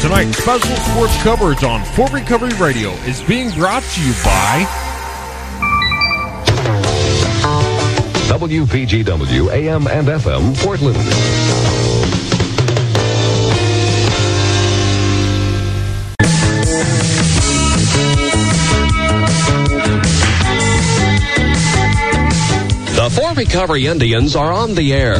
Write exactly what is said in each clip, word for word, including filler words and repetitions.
Tonight's special sports coverage on Fort Recovery Radio is being brought to you by W P G W A M and F M Portland. The Fort Recovery Indians are on the air.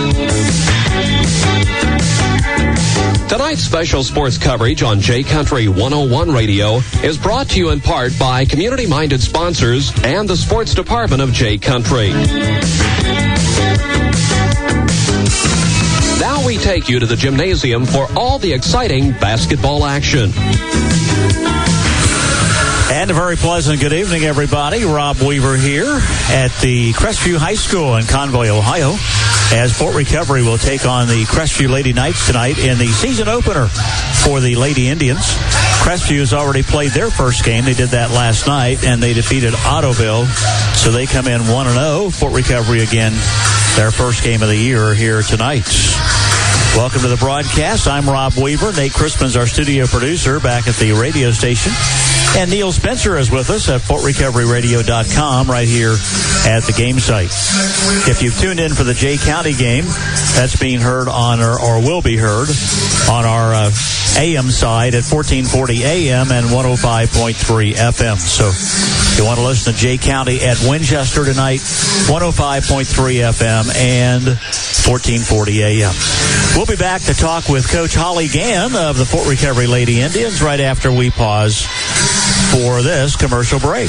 Tonight's special sports coverage on J Country one oh one Radio is brought to you in part by community-minded sponsors and the sports department of J Country. Now we take you to the gymnasium for all the exciting basketball action. And a very pleasant good evening, everybody. Rob Weaver here at the Crestview High School in Convoy, Ohio, as Fort Recovery will take on the Crestview Lady Knights tonight in the season opener for the Lady Indians. Crestview has already played their first game. They did that last night, and they defeated Ottoville. So they come in one and oh. Fort Recovery again, their first game of the year here tonight. Welcome to the broadcast. I'm Rob Weaver. Nate Crispin's our studio producer back at the radio station. And Neil Spencer is with us at Fort Recovery Radio dot com right here at the game site. If you've tuned in for the Jay County game, that's being heard on, or, or will be heard on our uh, A M side at fourteen forty A M and one oh five point three F M. So if you want to listen to Jay County at Winchester tonight, one oh five point three F M and fourteen forty A M. We'll be back to talk with Coach Holly Gann of the Fort Recovery Lady Indians right after we pause for this commercial break.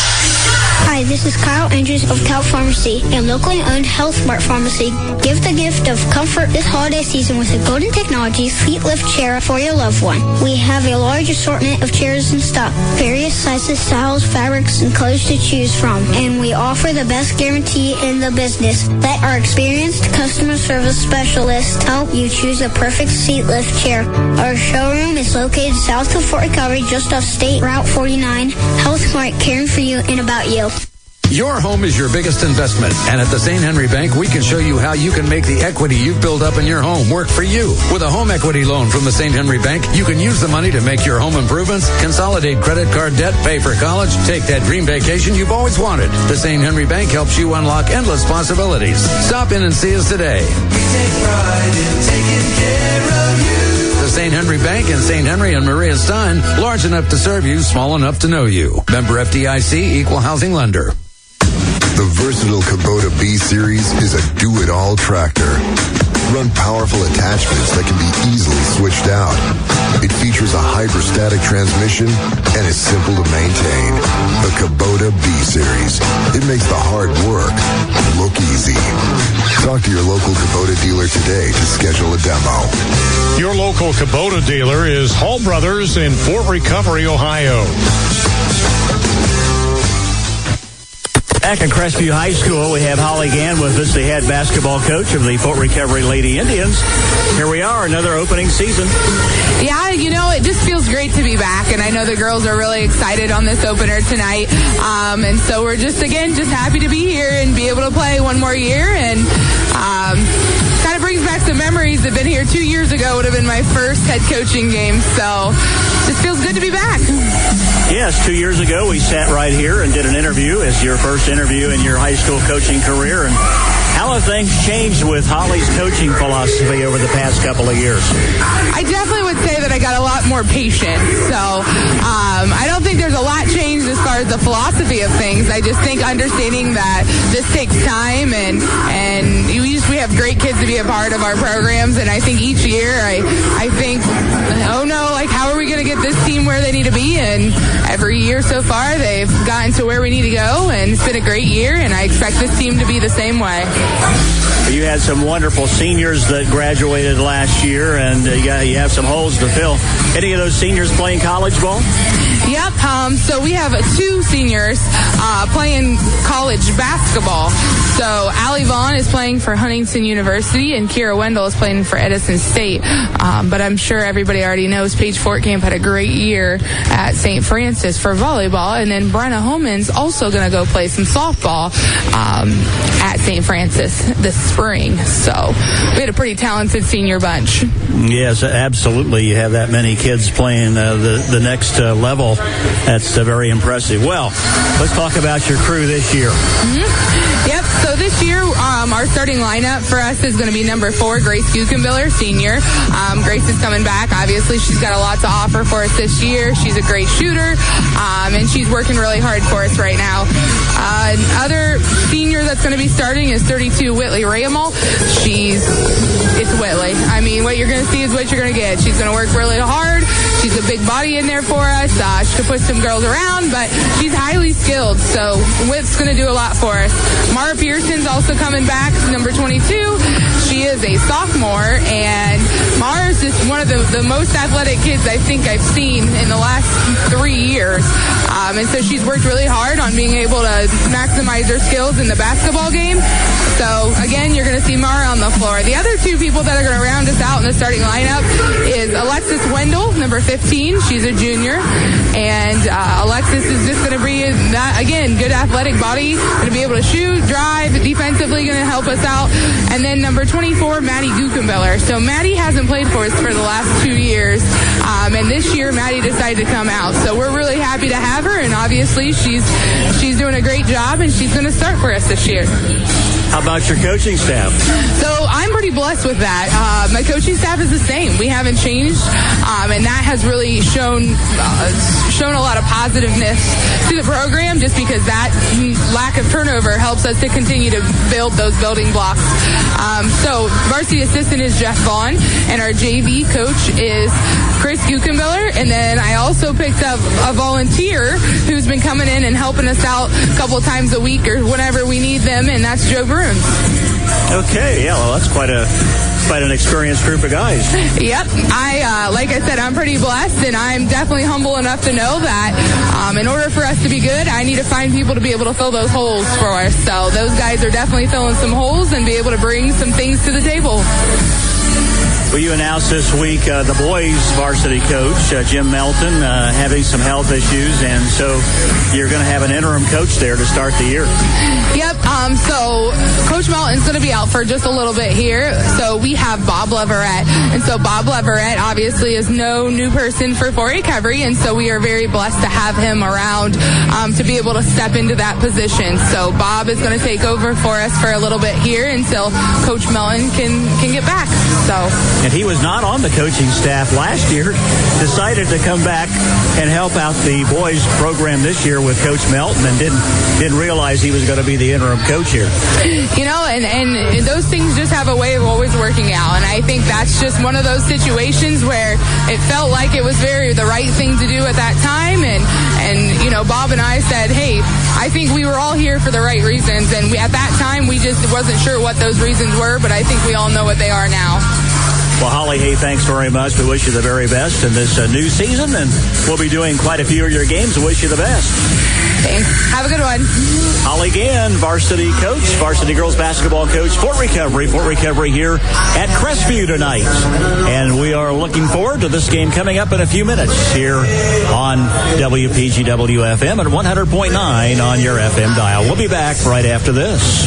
Hi, this is Kyle Andrews of Cal Pharmacy, a locally owned Health Smart pharmacy. Give the gift of comfort this holiday season with a Golden Technology seat lift chair for your loved one. We have a large assortment of chairs in stock, various sizes, styles, fabrics, and colors to choose from. And we offer the best guarantee in the business. Let our experienced customer service specialists help you choose the perfect seat lift chair. Our showroom is located south of Fort Recovery, just off State Route forty-nine. Health Smart, caring for you and about you. Your home is your biggest investment, and at the Saint Henry Bank, we can show you how you can make the equity you've built up in your home work for you. With a home equity loan from the Saint Henry Bank, you can use the money to make your home improvements, consolidate credit card debt, pay for college, take that dream vacation you've always wanted. The Saint Henry Bank helps you unlock endless possibilities. Stop in and see us today. We take pride in taking care of you. The Saint Henry Bank in Saint Henry and Maria Stein, large enough to serve you, small enough to know you. Member F D I C, Equal Housing Lender. The versatile Kubota B-Series is a do-it-all tractor. Run powerful attachments that can be easily switched out. It features a hydrostatic transmission and is simple to maintain. The Kubota B-Series. It makes the hard work look easy. Talk to your local Kubota dealer today to schedule a demo. Your local Kubota dealer is Hall Brothers in Fort Recovery, Ohio. Back at Crestview High School, we have Holly Gann with us, the head basketball coach of the Fort Recovery Lady Indians. Here we are, another opening season. Yeah, you know, it just feels great to be back, and I know the girls are really excited on this opener tonight. Um, and so we're just, again, just happy to be here and be able to play one more year. And um, kind of brings back some memories. I've been here two years ago, would have been my first head coaching game. So just feels good to be back. Yes, two years ago we sat right here and did an interview as your first interview in your high school coaching career. And how have things changed with Holly's coaching philosophy over the past couple of years? I definitely would say that I got a lot more patient. So um, I don't think there's a lot changed as far as the philosophy of things. I just think understanding that this takes time, and and we just we have great kids to be a part of our programs. And I think each year I I think, oh no, like how are we going to get this team where they need to be? And every year so far they've gotten to where we need to go, and it's been a great year, and I expect this team to be the same way. You had some wonderful seniors that graduated last year, and you, got, you have some holes to fill. Any of those seniors playing college ball? Yep. Um, so we have two seniors uh, playing college basketball. So Allie Vaughn is playing for Huntington University, and Kira Wendell is playing for Edison State. Um, but I'm sure everybody already knows Paige Fortcamp had a great year at Saint Francis for volleyball, and then Brenna Holman's also going to go play some softball um, at Saint Francis this spring. So we had a pretty talented senior bunch. Yes, absolutely. You have that many kids playing uh, the, the next uh, level. That's uh, very impressive. Well, let's talk about your crew this year. Mm-hmm. Yep, so this year um, our starting lineup for us is going to be number four, Grace Gukenbiller, senior. Um, Grace is coming back. Obviously, she's got a lot to offer for us this year. She's a great shooter, um, and she's working really hard for us right now. Uh, other senior that's going to be starting is thirty-two, Whitley Raymall. She's, it's Whitley. I mean, what you're going to see is what you're going to get. She's going to work really hard. She's a big body in there for us. Uh, she can push some girls around, but she's highly skilled, so Whit's going to do a lot for us. Mara Pearson's also coming back, number twenty-two. She is a sophomore, and Mara's just one of the, the most athletic kids I think I've seen in the last three years. Um, and so she's worked really hard on being able to maximize her skills in the basketball game. So, again, you're going to see Mara on the floor. The other two people that are going to round us out in the starting lineup is Alexis Wendell, number fifteen. She's a junior. And uh, Alexis is just going to be, that, again, good athletic body, going to be able to shoot, drive, defensively going to help us out. And then number twenty-four, Maddie Gukenbiller. So Maddie hasn't played for us for the last two years. Um, and this year, Maddie decided to come out. So we're really happy to have her. And obviously, she's she's doing a great job, and she's going to start for us this year. How about your coaching staff? So I'm pretty blessed with that. Uh, my coaching staff is the same. We haven't changed, um, and that has really shown uh, shown a lot of positiveness to the program, just because that lack of turnover helps us to continue to build those building blocks. Um, so varsity assistant is Jeff Vaughn, and our J V coach is Chris Gukenbiller. And then I also picked up a volunteer who's been coming in and helping us out a couple times a week or whenever we need them, and that's Joe Bruns. Okay, yeah, well, that's quite a quite an experienced group of guys. Yep, I uh, like I said, I'm pretty blessed, and I'm definitely humble enough to know that um, in order for us to be good, I need to find people to be able to fill those holes for us. So those guys are definitely filling some holes and be able to bring some things to the table. Well, you announced this week uh, the boys varsity coach, uh, Jim Melton, uh, having some health issues, and so you're going to have an interim coach there to start the year. Yep, um, so Coach Melton's going to be out for just a little bit here, so we have Bob Leverett, and so Bob Leverett obviously is no new person for Fort Recovery, and so we are very blessed to have him around um, to be able to step into that position. So Bob is going to take over for us for a little bit here until Coach Melton can, can get back, so... And he was not on the coaching staff last year, decided to come back and help out the boys program this year with Coach Melton, and didn't didn't realize he was going to be the interim coach here. You know, and, and those things just have a way of always working out, and I think that's just one of those situations where it felt like it was very the right thing to do at that time, and, and you know, Bob and I said, hey, I think we were all here for the right reasons, and we, at that time we just wasn't sure what those reasons were, but I think we all know what they are now. Well, Holly, hey, thanks very much. We wish you the very best in this uh, new season, and we'll be doing quite a few of your games. We wish you the best. Thanks. Have a good one. Holly Gann, varsity coach, varsity girls basketball coach, Fort Recovery. Fort Recovery here at Crestview tonight. And we are looking forward to this game coming up in a few minutes here on W P G W F M at one hundred point nine on your F M dial. We'll be back right after this.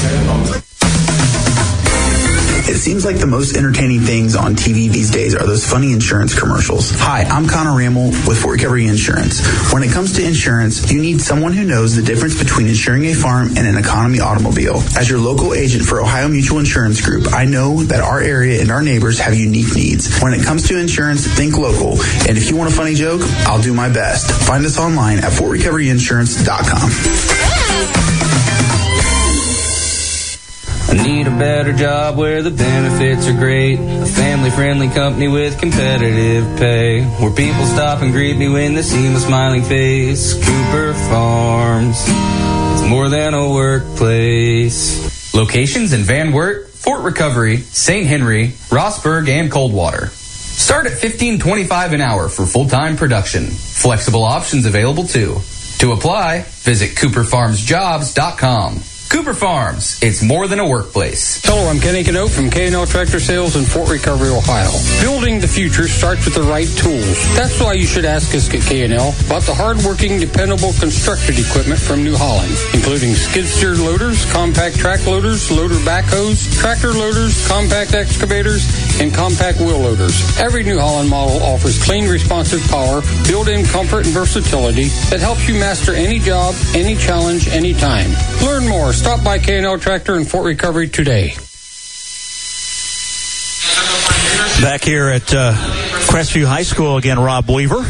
It seems like the most entertaining things on T V these days are those funny insurance commercials. Hi, I'm Connor Rammel with Fort Recovery Insurance. When it comes to insurance, you need someone who knows the difference between insuring a farm and an economy automobile. As your local agent for Ohio Mutual Insurance Group, I know that our area and our neighbors have unique needs. When it comes to insurance, think local. And if you want a funny joke, I'll do my best. Find us online at fort recovery insurance dot com. I need a better job where the benefits are great. A family-friendly company with competitive pay. Where people stop and greet me when they see my smiling face. Cooper Farms. It's more than a workplace. Locations in Van Wert, Fort Recovery, Saint Henry, Rossburg, and Coldwater. Start at fifteen twenty-five an hour for full-time production. Flexible options available too. To apply, visit cooper farms jobs dot com. Cooper Farms, it's more than a workplace. Hello, I'm Kenny Cano from K and L Tractor Sales in Fort Recovery, Ohio. Building the future starts with the right tools. That's why you should ask us at K and L about the hard-working, dependable construction equipment from New Holland, including skid-steer loaders, compact track loaders, loader backhoes, tractor loaders, compact excavators, and compact wheel loaders. Every New Holland model offers clean, responsive power, built-in comfort and versatility that helps you master any job, any challenge, anytime. Learn more. Stop by K and L Tractor in Fort Recovery today. Back here at uh, Crestview High School again, Rob Weaver.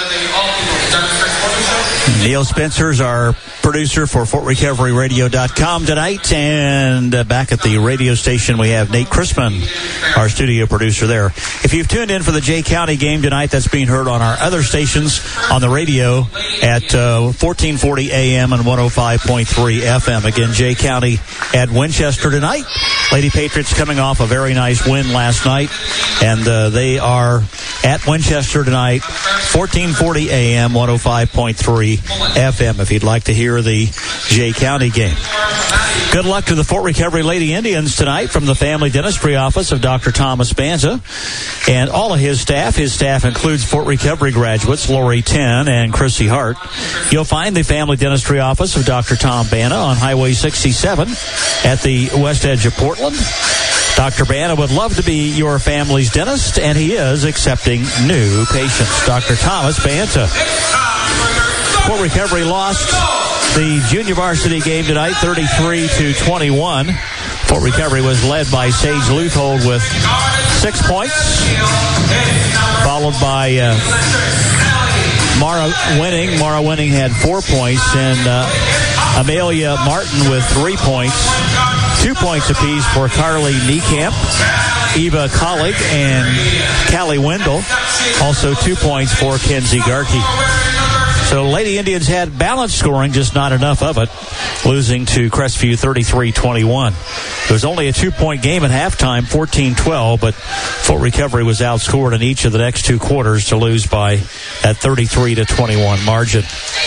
Neil Spencer's our producer for Fort Recovery Radio dot com tonight. And uh, back at the radio station, we have Nate Chrisman, our studio producer there. If you've tuned in for the Jay County game tonight, that's being heard on our other stations on the radio at uh, fourteen forty A M and one oh five point three F M. Again, Jay County at Winchester tonight. Lady Patriots coming off a very nice win last night, and uh, they are at Winchester tonight, fourteen forty A M, one oh five point three F M, if you'd like to hear the Jay County game. Good luck to the Fort Recovery Lady Indians tonight from the Family Dentistry Office of Doctor Thomas Banza and all of his staff. His staff includes Fort Recovery graduates Lori Ten and Chrissy Hart. You'll find the Family Dentistry Office of Doctor Tom Banna on Highway sixty-seven at the west edge of Portland. Doctor Banna would love to be your family's dentist, and he is accepting new patients. Doctor Thomas Banza. Fort Recovery lost the junior varsity game tonight, thirty-three to twenty-one. Fort Recovery was led by Sage Leuthold with six points, followed by uh, Mara Winning. Mara Winning had four points, and uh, Amelia Martin with three points. Two points apiece for Carly Niekamp, Eva Collig, and Callie Wendell. Also two points for Kenzie Garkey. So Lady Indians had balanced scoring, just not enough of it, losing to Crestview thirty-three twenty-one. It was only a two-point game at halftime, fourteen twelve, but Fort Recovery was outscored in each of the next two quarters to lose by that thirty-three to twenty-one margin.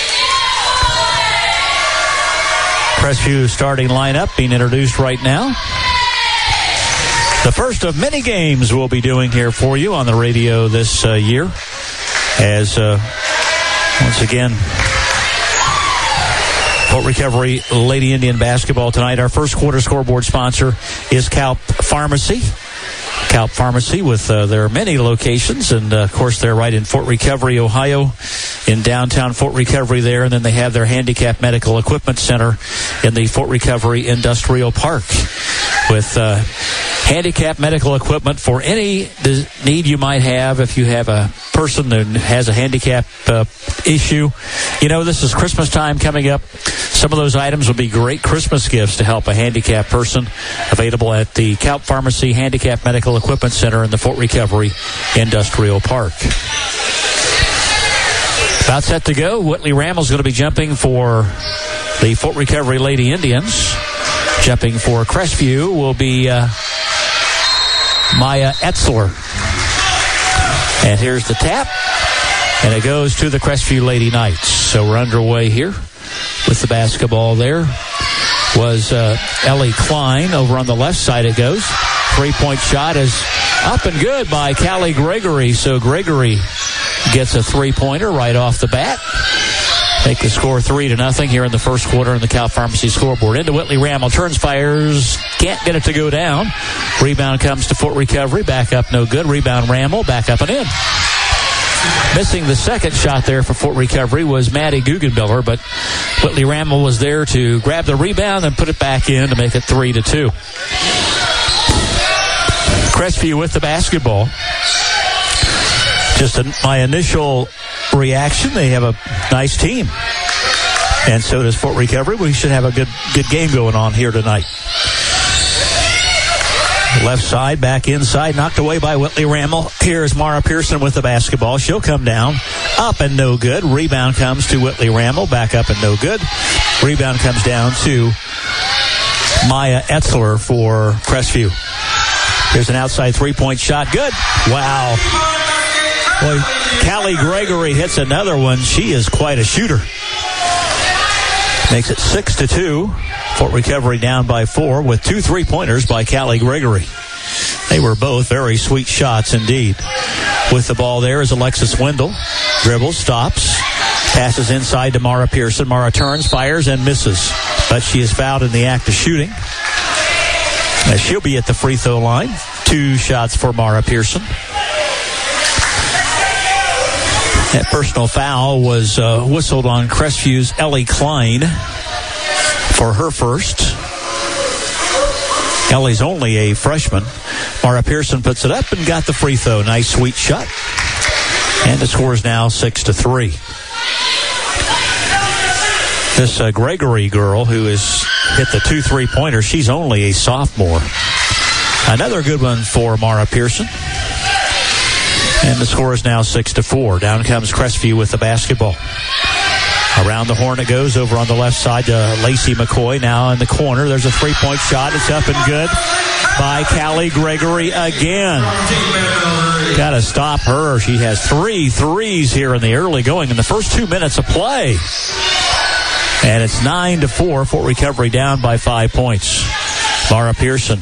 Crestview starting lineup being introduced right now. The first of many games we'll be doing here for you on the radio this uh, year. As uh, once again, Fort Recovery Lady Indian basketball tonight. Our first quarter scoreboard sponsor is Calp Pharmacy. Calp Pharmacy with uh, their many locations, and uh, of course they're right in Fort Recovery, Ohio, in downtown Fort Recovery there, and then they have their Handicap Medical Equipment Center in the Fort Recovery Industrial Park with uh, handicap medical equipment for any need you might have. If you have a person that has a handicap uh, issue, you know, this is Christmas time coming up. Some of those items would be great Christmas gifts to help a handicapped person. Available at the Calp Pharmacy Handicap Medical Equipment Center in the Fort Recovery Industrial Park. About set to go. Whitley Rammel's going to be jumping for the Fort Recovery Lady Indians. Jumping for Crestview will be uh, Maya Etzler. And here's the tap. And it goes to the Crestview Lady Knights. So we're underway here with the basketball there. Was uh, Ellie Klein over on the left side it goes. Three-point shot is up and good by Callie Gregory. So Gregory gets a three-pointer right off the bat. Make the score three to nothing here in the first quarter in the Calp Pharmacy scoreboard. Into Whitley Rammel. Turns, fires. Can't get it to go down. Rebound comes to Fort Recovery. Back up, no good. Rebound Rammel. Back up and in. Missing the second shot there for Fort Recovery was Maddie Guggenbiller, but Whitley Rammel was there to grab the rebound and put it back in to make it three to two. Crestview with the basketball. Just a, my initial reaction, they have a nice team. And so does Fort Recovery. We should have a good good game going on here tonight. Left side, back inside, knocked away by Whitley Rammel. Here's Mara Pearson with the basketball. She'll come down. Up and no good. Rebound comes to Whitley Rammel. Back up and no good. Rebound comes down to Maya Etzler for Crestview. Here's an outside three-point shot. Good. Wow. Boy, Callie Gregory hits another one. She is quite a shooter. Makes it six to two Fort Recovery down by four with two three-pointers by Callie Gregory. They were both very sweet shots indeed. With the ball there is Alexis Wendell. Dribbles, stops, passes inside to Mara Pearson. Mara turns, fires, and misses. But she is fouled in the act of shooting. As she'll be at the free throw line. Two shots for Mara Pearson. That personal foul was uh, whistled on Crestview's Ellie Klein for her first. Ellie's only a freshman. Mara Pearson puts it up and got the free throw. Nice, sweet shot. And the score is now six to three. This uh, Gregory girl who has hit the two three-pointers, she's only a sophomore. Another good one for Mara Pearson. And the score is now six to four. Down comes Crestview with the basketball. Around the horn it goes over on the left side to Lacey McCoy. Now in the corner. There's a three-point shot. It's up and good by Callie Gregory again. Got to stop her. She has three threes here in the early going in the first two minutes of play. And it's nine to four. Fort Recovery down by five points. Mara Pearson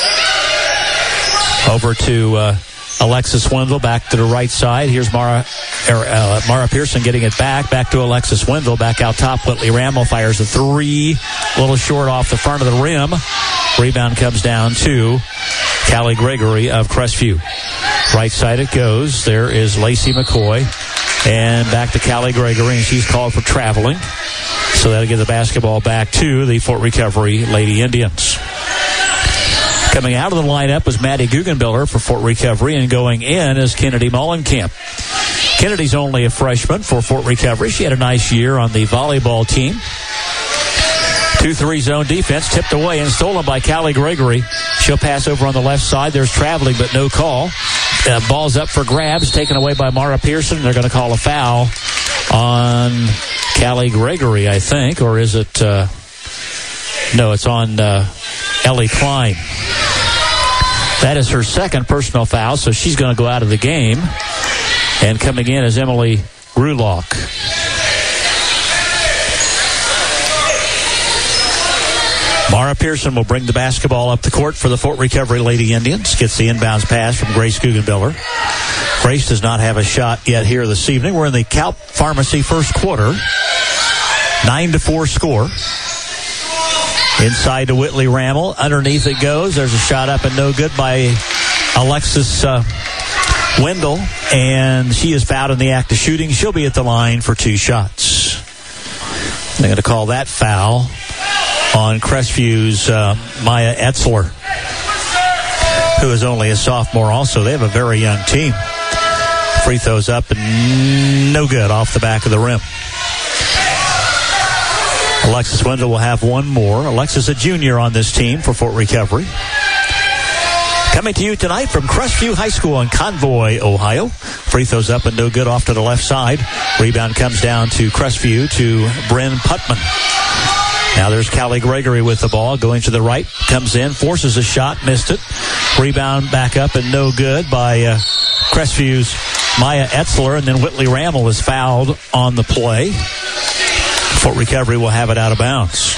over to uh, Alexis Wendell, back to the right side. Here's Mara er, uh, Mara Pearson getting it back. Back to Alexis Wendell. Back out top. Whitley Ramel fires a three. A little short off the front of the rim. Rebound comes down to Callie Gregory of Crestview. Right side it goes. There is Lacey McCoy. And back to Callie Gregory, and she's called for traveling. So that'll give the basketball back to the Fort Recovery Lady Indians. Coming out of the lineup was Maddie Guggenbiller for Fort Recovery, and going in is Kennedy Mollenkamp. Kennedy's only a freshman for Fort Recovery. She had a nice year on the volleyball team. two three zone defense, tipped away and stolen by Callie Gregory. She'll pass over on the left side. There's traveling, but no call. Uh, ball's up for grabs, taken away by Mara Pearson. They're going to call a foul on Callie Gregory, I think, or is it... Uh, no, it's on uh, Ellie Klein. That is her second personal foul, so she's going to go out of the game. And coming in is Emily Rulock. Mara Pearson will bring the basketball up the court for the Fort Recovery Lady Indians. Gets the inbounds pass from Grace Guggenbiller. Grace does not have a shot yet here this evening. We're in the Calp Pharmacy first quarter. Nine to four score. Inside to Whitley Ramel. Underneath it goes. There's a shot up and no good by Alexis uh, Wendell. And she is fouled in the act of shooting. She'll be at the line for two shots. They're going to call that foul on Crestview's uh, Maya Etzler, who is only a sophomore also. They have a very young team. Free throws up and no good off the back of the rim. Alexis Wendell will have one more. Alexis, a junior on this team for Fort Recovery. Coming to you tonight from Crestview High School in Convoy, Ohio. Free throws up and no good off to the left side. Rebound comes down to Crestview to Bryn Putman. Now there's Callie Gregory with the ball. Going to the right. Comes in. Forces a shot. Missed it. Rebound back up and no good by uh, Crestview's Maya Etzler. And then Whitley Ramel is fouled on the play. Fort Recovery will have it out of bounds.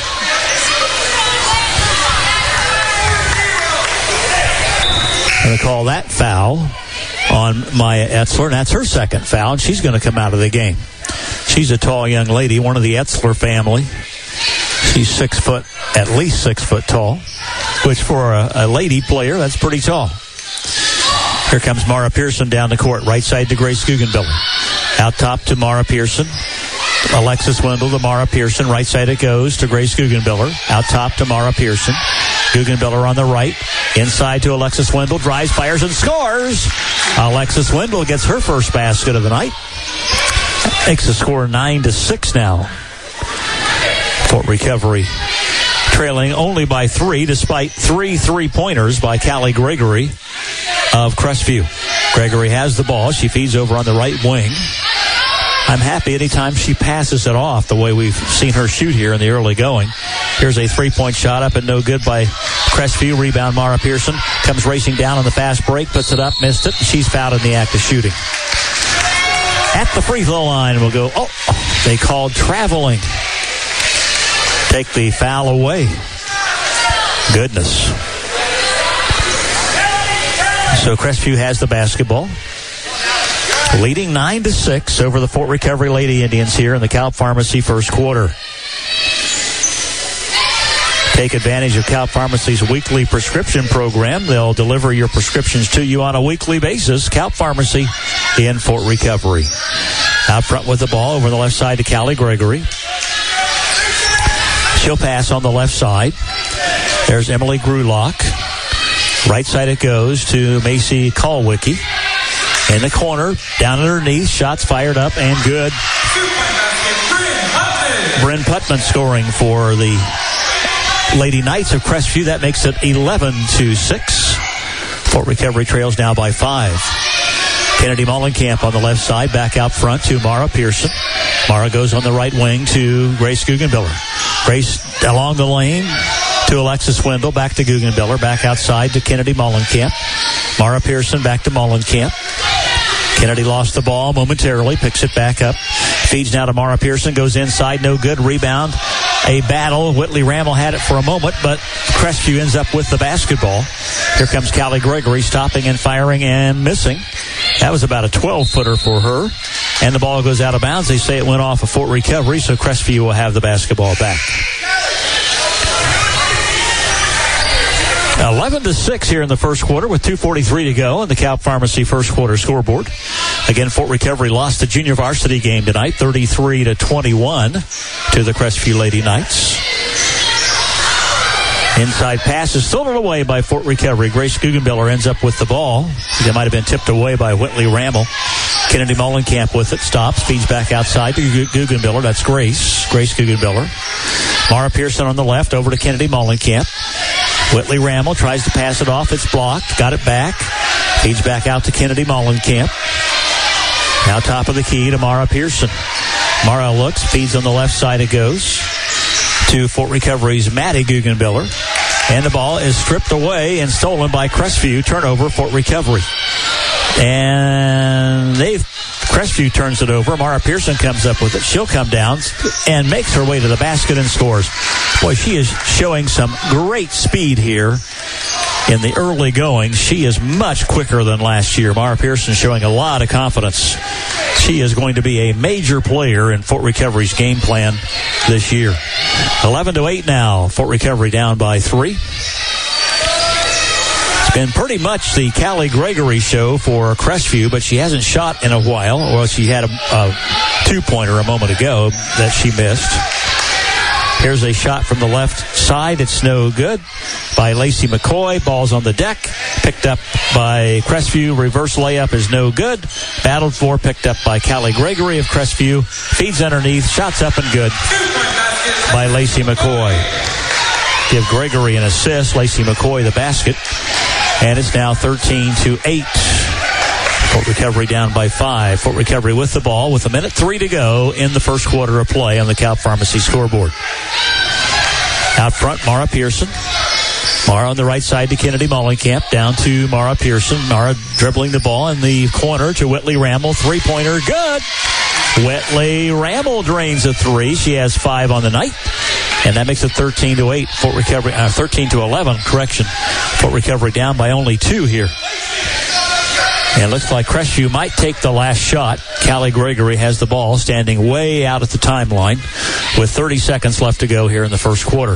Going to call that foul on Maya Etzler, and that's her second foul, and she's going to come out of the game. She's a tall young lady, one of the Etzler family. She's six foot, at least six foot tall, which for a, a lady player, that's pretty tall. Here comes Mara Pearson down the court, right side to Grace Guggenbiller. Out top to Mara Pearson. Alexis Wendell to Mara Pearson. Right side it goes to Grace Guggenbiller. Out top to Mara Pearson. Guggenbiller on the right. Inside to Alexis Wendell. Drives, fires, and scores. Alexis Wendell gets her first basket of the night. Makes the score nine to six now. Fort Recovery trailing only by three, despite three three-pointers by Callie Gregory of Crestview. Gregory has the ball. She feeds over on the right wing. I'm happy anytime she passes it off the way we've seen her shoot here in the early going. Here's a three-point shot up and no good by Crestview. Rebound Mara Pearson. Comes racing down on the fast break. Puts it up. Missed it. She's fouled in the act of shooting. At the free throw line we'll go, oh, they called traveling. Take the foul away. Goodness. So Crestview has the basketball, leading nine to six over the Fort Recovery Lady Indians here in the Calp Pharmacy first quarter. Take advantage of Calp Pharmacy's weekly prescription program. They'll deliver your prescriptions to you on a weekly basis. Calp Pharmacy in Fort Recovery. Out front with the ball over the left side to Callie Gregory. She'll pass on the left side. There's Emily Grulock. Right side it goes to Macy Kalwicki. In the corner, down underneath, shots fired up and good. Bryn Putman scoring for the Lady Knights of Crestview. That makes it eleven to six. Fort Recovery trails now by five. Kennedy Mollenkamp on the left side, back out front to Mara Pearson. Mara goes on the right wing to Grace Guggenbiller. Grace along the lane to Alexis Wendell, back to Guggenbiller, back outside to Kennedy Mollenkamp. Mara Pearson back to Mollenkamp. Kennedy lost the ball momentarily, picks it back up. Feeds now to Mara Pearson, goes inside, no good. Rebound, a battle. Whitley Rammel had it for a moment, but Crestview ends up with the basketball. Here comes Callie Gregory, stopping and firing and missing. That was about a twelve-footer for her. And the ball goes out of bounds. They say it went off of Fort Recovery, so Crestview will have the basketball back. eleven to six here in the first quarter with two forty-three to go on the Calp Pharmacy first quarter scoreboard. Again, Fort Recovery lost the junior varsity game tonight, thirty-three to twenty-one to the Crestview Lady Knights. Inside pass is stolen away by Fort Recovery. Grace Guggenbiller ends up with the ball. It might have been tipped away by Whitley Rammel. Kennedy Mollenkamp with it, stops, feeds back outside to Guggenbiller. That's Grace. Grace Guggenbiller. Mara Pearson on the left, over to Kennedy Mollenkamp. Whitley Rammel tries to pass it off. It's blocked. Got it back. Feeds back out to Kennedy Mollenkamp. Now top of the key to Mara Pearson. Mara looks, feeds on the left side. It goes to Fort Recovery's Maddie Guggenbiller. And the ball is stripped away and stolen by Crestview. Turnover, Fort Recovery. And they've Crestview turns it over. Mara Pearson comes up with it. She'll come down and makes her way to the basket and scores. Boy, she is showing some great speed here in the early going. She is much quicker than last year. Mara Pearson showing a lot of confidence. She is going to be a major player in Fort Recovery's game plan this year. eleven to eight now. Fort Recovery down by three. It's been pretty much the Callie Gregory show for Crestview, but she hasn't shot in a while. Well, she had a, a two-pointer a moment ago that she missed. Here's a shot from the left side. It's no good by Lacey McCoy. Ball's on the deck. Picked up by Crestview. Reverse layup is no good. Battled for, picked up by Callie Gregory of Crestview. Feeds underneath. Shots up and good by Lacey McCoy. Give Gregory an assist. Lacey McCoy the basket. And it's now thirteen to eight. Fort Recovery down by five. Fort Recovery with the ball with a minute three to go in the first quarter of play on the Calp Pharmacy scoreboard. Out front, Mara Pearson. Mara on the right side to Kennedy Mollenkamp. Down to Mara Pearson. Mara dribbling the ball in the corner to Whitley Rammel. Three-pointer, good. Whitley Rammel drains a three. She has five on the night. And that makes it thirteen to eight. Fort Recovery, uh, thirteen to eleven, correction. Fort Recovery down by only two here. And it looks like Crestview might take the last shot. Callie Gregory has the ball, standing way out at the timeline with thirty seconds left to go here in the first quarter.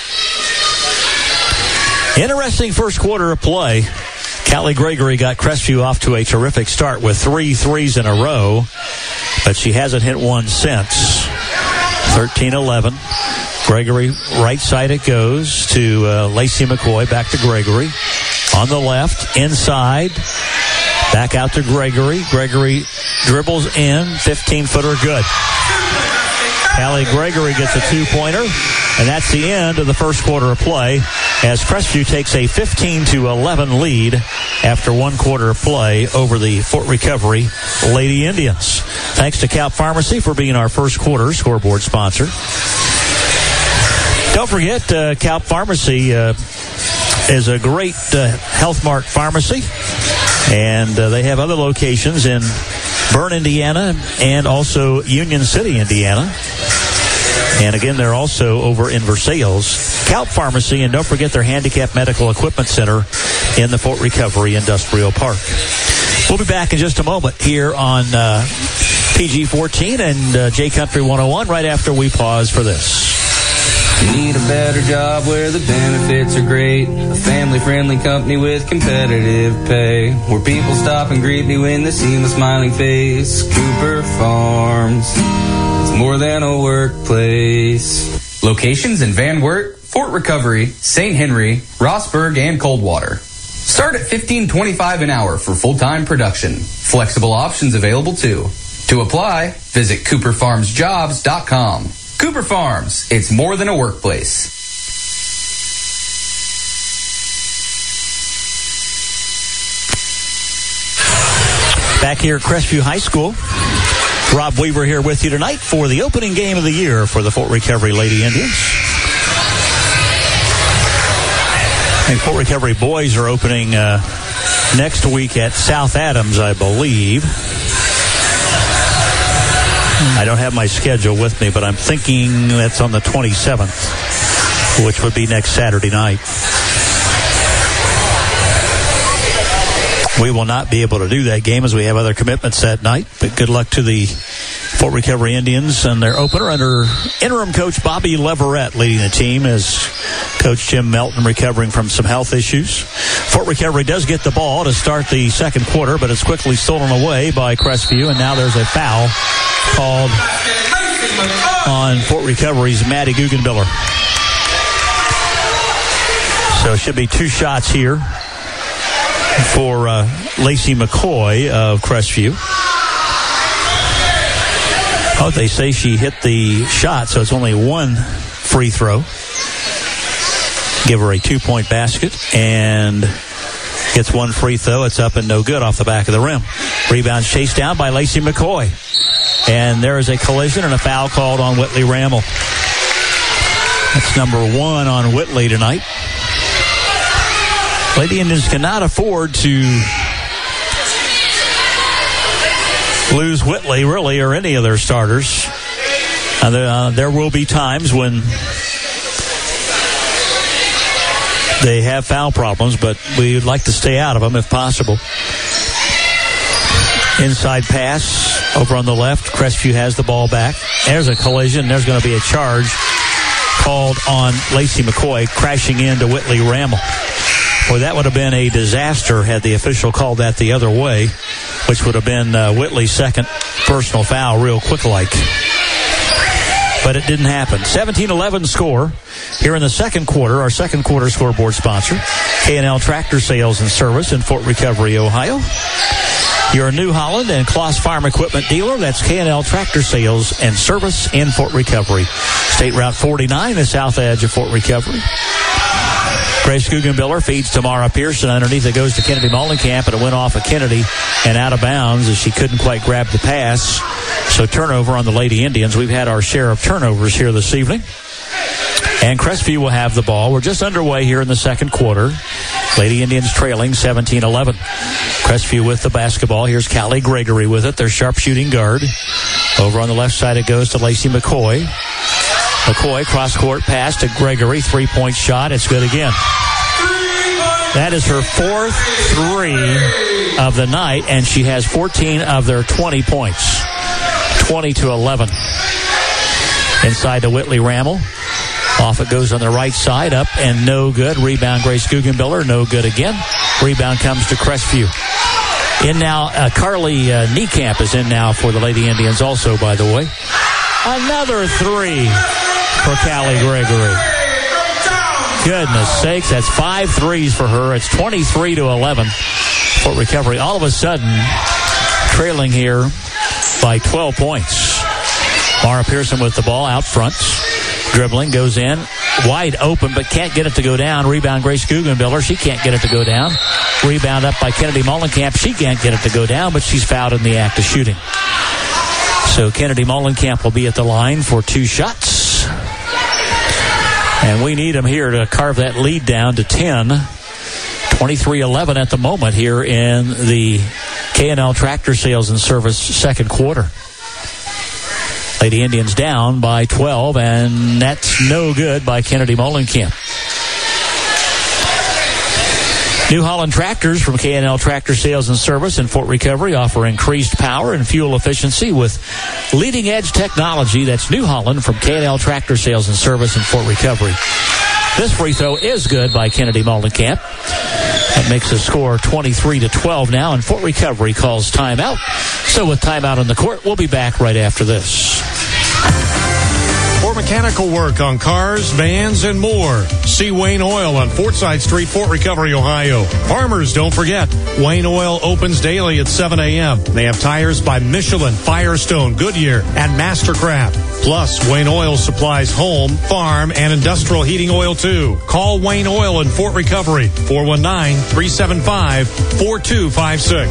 Interesting first quarter of play. Callie Gregory got Crestview off to a terrific start with three threes in a row, but she hasn't hit one since. thirteen eleven. Gregory, right side it goes to uh, Lacey McCoy, back to Gregory. On the left, inside, back out to Gregory. Gregory dribbles in, fifteen-footer, good. Callie Gregory gets a two-pointer, and that's the end of the first quarter of play as Crestview takes a fifteen to eleven lead after one quarter of play over the Fort Recovery Lady Indians. Thanks to Calp Pharmacy for being our first quarter scoreboard sponsor. Don't forget, uh, Calp Pharmacy uh, is a great uh, Health Mart pharmacy, and uh, they have other locations in Bern, Indiana, and also Union City, Indiana. And again, they're also over in Versailles, Calp Pharmacy, and don't forget their Handicap Medical Equipment Center in the Fort Recovery Industrial Park. We'll be back in just a moment here on uh, P G fourteen and uh, J Country one oh one right after we pause for this. You need a better job where the benefits are great. A family-friendly company with competitive pay. Where people stop and greet me when they see my smiling face. Cooper Farms. It's more than a workplace. Locations in Van Wert, Fort Recovery, Saint Henry, Rossburg, and Coldwater. Start at fifteen twenty-five an hour for full-time production. Flexible options available too. To apply, visit cooper farms jobs dot com. Cooper Farms, it's more than a workplace. Back here at Crestview High School, Rob Weaver here with you tonight for the opening game of the year for the Fort Recovery Lady Indians. And Fort Recovery boys are opening uh, next week at South Adams, I believe. I don't have my schedule with me, but I'm thinking that's on the twenty-seventh, which would be next Saturday night. We will not be able to do that game as we have other commitments that night, but good luck to the Fort Recovery Indians and their opener under interim coach Bobby Leverett leading the team as Coach Jim Melton recovering from some health issues. Fort Recovery does get the ball to start the second quarter, but it's quickly stolen away by Crestview, and now there's a foul called on Fort Recovery's Maddie Guggenbiller. So it should be two shots here for uh, Lacey McCoy of Crestview. Oh, they say she hit the shot, so it's only one free throw. Give her a two-point basket and gets one free throw. It's up and no good off the back of the rim. Rebound chased down by Lacey McCoy. And there is a collision and a foul called on Whitley Rammel. That's number one on Whitley tonight. Lady Indians cannot afford to lose Whitley, really, or any of their starters. Uh, there, uh, there will be times when they have foul problems, but we'd like to stay out of them if possible. Inside pass over on the left. Crestview has the ball back. There's a collision. There's going to be a charge called on Lacey McCoy crashing into Whitley Rammel. Boy, that would have been a disaster had the official called that the other way, which would have been uh, Whitley's second personal foul real quick-like. But it didn't happen. seventeen eleven score here in the second quarter. Our second quarter scoreboard sponsor, K and L Tractor Sales and Service in Fort Recovery, Ohio. Your New Holland and Kloss Farm Equipment dealer. That's K and L Tractor Sales and Service in Fort Recovery. State Route forty-nine, the south edge of Fort Recovery. Grace Guggenbiller feeds Tamara Pearson underneath. It goes to Kennedy Mollenkamp, and it went off of Kennedy and out of bounds as she couldn't quite grab the pass. So turnover on the Lady Indians. We've had our share of turnovers here this evening. And Crestview will have the ball. We're just underway here in the second quarter. Lady Indians trailing seventeen eleven. Crestview with the basketball. Here's Callie Gregory with it, their sharpshooting guard. Over on the left side, it goes to Lacey McCoy. McCoy, cross-court pass to Gregory. Three-point shot. It's good again. That is her fourth three of the night, and she has fourteen of their twenty points. twenty to eleven. Inside to Whitley Rammel. Off it goes on the right side, up and no good. Rebound Grace Guggenbiller, no good again. Rebound comes to Crestview. In now, uh, Carly uh, Niekamp is in now for the Lady Indians also, by the way. Another three for Callie Gregory. Goodness sakes, that's five threes for her. It's twenty-three to eleven. Fort Recovery all of a sudden trailing here by twelve points. Mara Pearson with the ball out front. Dribbling, goes in, wide open, but can't get it to go down. Rebound Grace Guggenbiller. She can't get it to go down. Rebound up by Kennedy Mollenkamp. She can't get it to go down, but she's fouled in the act of shooting. So Kennedy Mollenkamp will be at the line for two shots. And we need them here to carve that lead down to ten. twenty-three eleven at the moment here in the K and L Tractor Sales and Service second quarter. Lady Indians down by twelve, and that's no good by Kennedy Molenkamp. New Holland Tractors from K and L Tractor Sales and Service in Fort Recovery offer increased power and fuel efficiency with leading-edge technology. That's New Holland from K and L Tractor Sales and Service in Fort Recovery. This free throw is good by Kennedy Molenkamp. That makes the score twenty-three to twelve now, and Fort Recovery calls timeout. So with timeout on the court, we'll be back right after this. For mechanical work on cars, vans, and more, see Wayne Oil on Fortside Street, Fort Recovery, Ohio. Farmers, don't forget, Wayne Oil opens daily at seven a.m. They have tires by Michelin, Firestone, Goodyear, and Mastercraft. Plus, Wayne Oil supplies home, farm, and industrial heating oil, too. Call Wayne Oil in Fort Recovery, four one nine, three seven five, four two five six.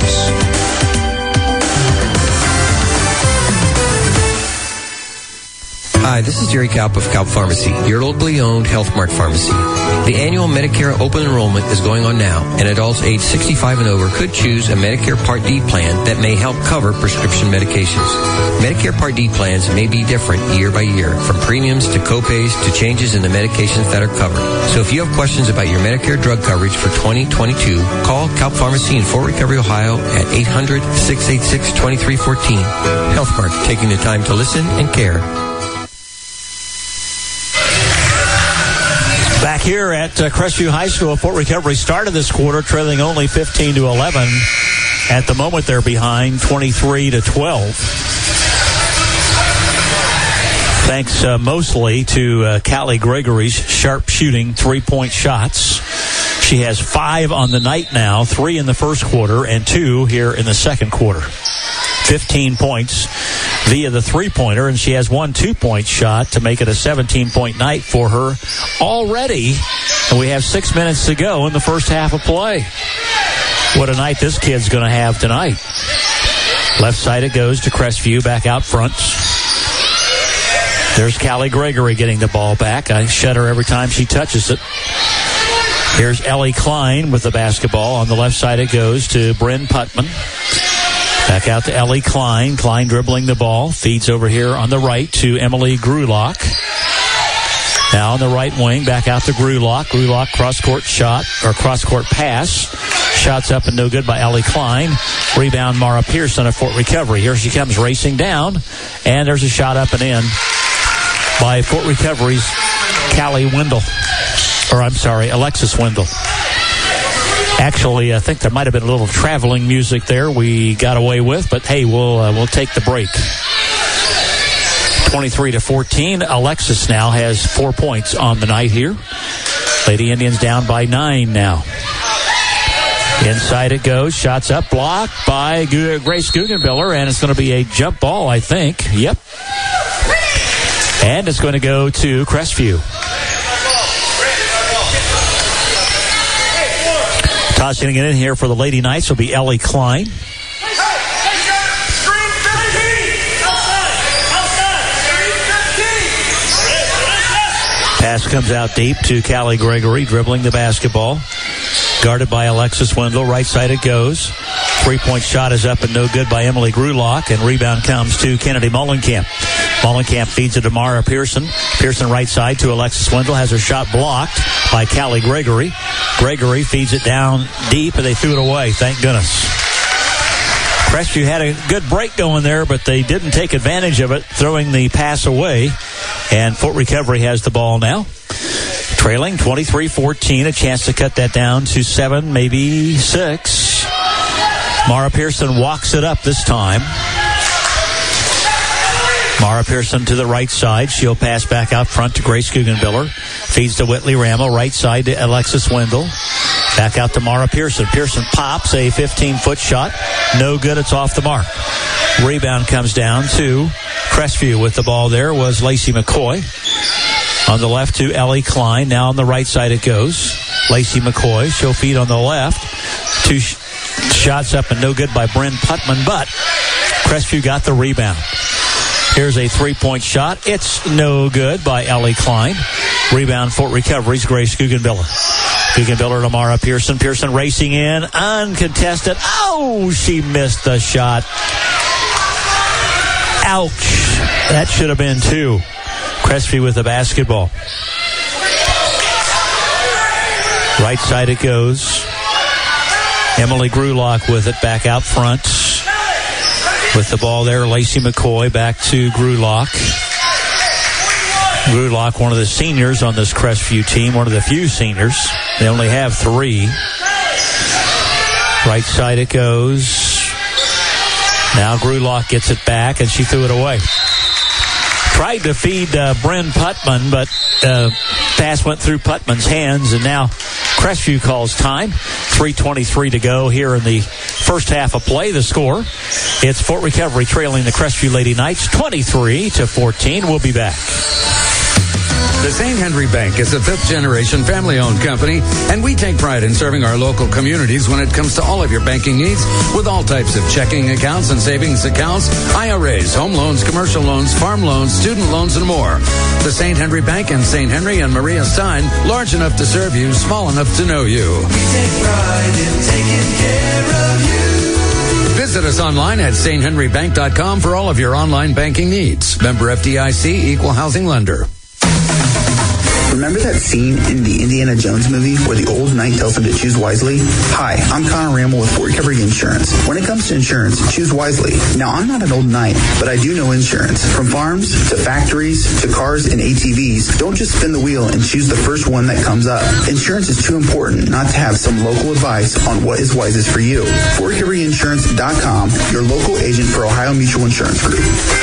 Hi, this is Jerry Kaup of Kaup Pharmacy, your locally owned Health Mart pharmacy. The annual Medicare open enrollment is going on now, and adults age sixty-five and over could choose a Medicare Part D plan that may help cover prescription medications. Medicare Part D plans may be different year by year, from premiums to copays to changes in the medications that are covered. So if you have questions about your Medicare drug coverage for twenty twenty-two, call Kaup Pharmacy in Fort Recovery, Ohio at eight hundred, six eight six, two three one four. Health Mart, taking the time to listen and care. Back here at uh, Crestview High School, Fort Recovery started this quarter trailing only fifteen to eleven. At the moment, they're behind twenty-three to twelve. Thanks uh, mostly to uh, Callie Gregory's sharp shooting three-point shots. She has five on the night now, three in the first quarter and two here in the second quarter. fifteen points via the three-pointer, and she has one two-point shot to make it a seventeen-point night for her already. And we have six minutes to go in the first half of play. What a night this kid's going to have tonight. Left side it goes to Crestview, back out front. There's Callie Gregory getting the ball back. I shudder every time she touches it. Here's Ellie Klein with the basketball. On the left side it goes to Bryn Putman. Back out to Ellie Klein. Klein dribbling the ball. Feeds over here on the right to Emily Grulock. Now on the right wing, back out to Grulock. Grulock cross-court shot, or cross-court pass. Shots up and no good by Ellie Klein. Rebound Mara Pearson of Fort Recovery. Here she comes racing down. And there's a shot up and in by Fort Recovery's Callie Wendell. Or I'm sorry, Alexis Wendell. Actually, I think there might have been a little traveling music there we got away with, but hey, we'll uh, we'll take the break. twenty-three to fourteen. Alexis now has four points on the night here. Lady Indians down by nine now. Inside it goes. Shots up. Blocked by Grace Guggenbiller, and it's going to be a jump ball, I think. Yep. And it's going to go to Crestview. Tossing it in here for the Lady Knights will be Ellie Klein. Pass comes out deep to Callie Gregory, dribbling the basketball. Guarded by Alexis Wendell. Right side it goes. Three-point shot is up and no good by Emily Grulock, and rebound comes to Kennedy Molenkamp. Molenkamp feeds it to Mara Pearson. Pearson right side to Alexis Wendell. Has her shot blocked by Callie Gregory. Gregory feeds it down deep, and they threw it away. Thank goodness. Crestview had a good break going there, but they didn't take advantage of it, throwing the pass away. And Fort Recovery has the ball now. Trailing twenty-three fourteen. A chance to cut that down to seven, maybe six. Mara Pearson walks it up this time. Mara Pearson to the right side. She'll pass back out front to Grace Guggenbiller. Feeds to Whitley Rammel. Right side to Alexis Wendell. Back out to Mara Pearson. Pearson pops a fifteen-foot shot. No good. It's off the mark. Rebound comes down to Crestview. With the ball there was Lacey McCoy. On the left to Ellie Klein. Now on the right side it goes. Lacey McCoy. She'll feed on the left. Two sh- shots up and no good by Bryn Putman, but Crestview got the rebound. Here's a three-point shot. It's no good by Ellie Klein. Rebound Fort Recovery's Grace Guggenbiller. Guggenbiller to Mara Pearson. Pearson racing in. Uncontested. Oh, she missed the shot. Ouch. That should have been two. Crestview with the basketball. Right side it goes. Emily Grulock with it back out front. With the ball there, Lacey McCoy back to Grulock. Grulock, one of the seniors on this Crestview team, one of the few seniors. They only have three. Right side it goes. Now Grulock gets it back, and she threw it away. Tried to feed uh, Bryn Putman, but uh, pass went through Putman's hands, and now Crestview calls time. three twenty-three to go here in the first half of play. The score, it's Fort Recovery trailing the Crestview Lady Knights twenty-three to fourteen. We'll be back. The Saint Henry Bank is a fifth-generation family-owned company, and we take pride in serving our local communities when it comes to all of your banking needs with all types of checking accounts and savings accounts, I R As, home loans, commercial loans, farm loans, student loans, and more. The Saint Henry Bank in Saint Henry and Maria Stein, large enough to serve you, small enough to know you. We take pride in taking care of you. Visit us online at saint henry bank dot com for all of your online banking needs. Member F D I C, Equal Housing Lender. Remember that scene in the Indiana Jones movie where the old knight tells him to choose wisely? Hi, I'm Connor Ramble with Fort Recovery Insurance. When it comes to insurance, choose wisely. Now, I'm not an old knight, but I do know insurance. From farms to factories to cars and A T Vs, don't just spin the wheel and choose the first one that comes up. Insurance is too important not to have some local advice on what is wisest for you. Fort Recovery Insurance dot com, your local agent for Ohio Mutual Insurance Group.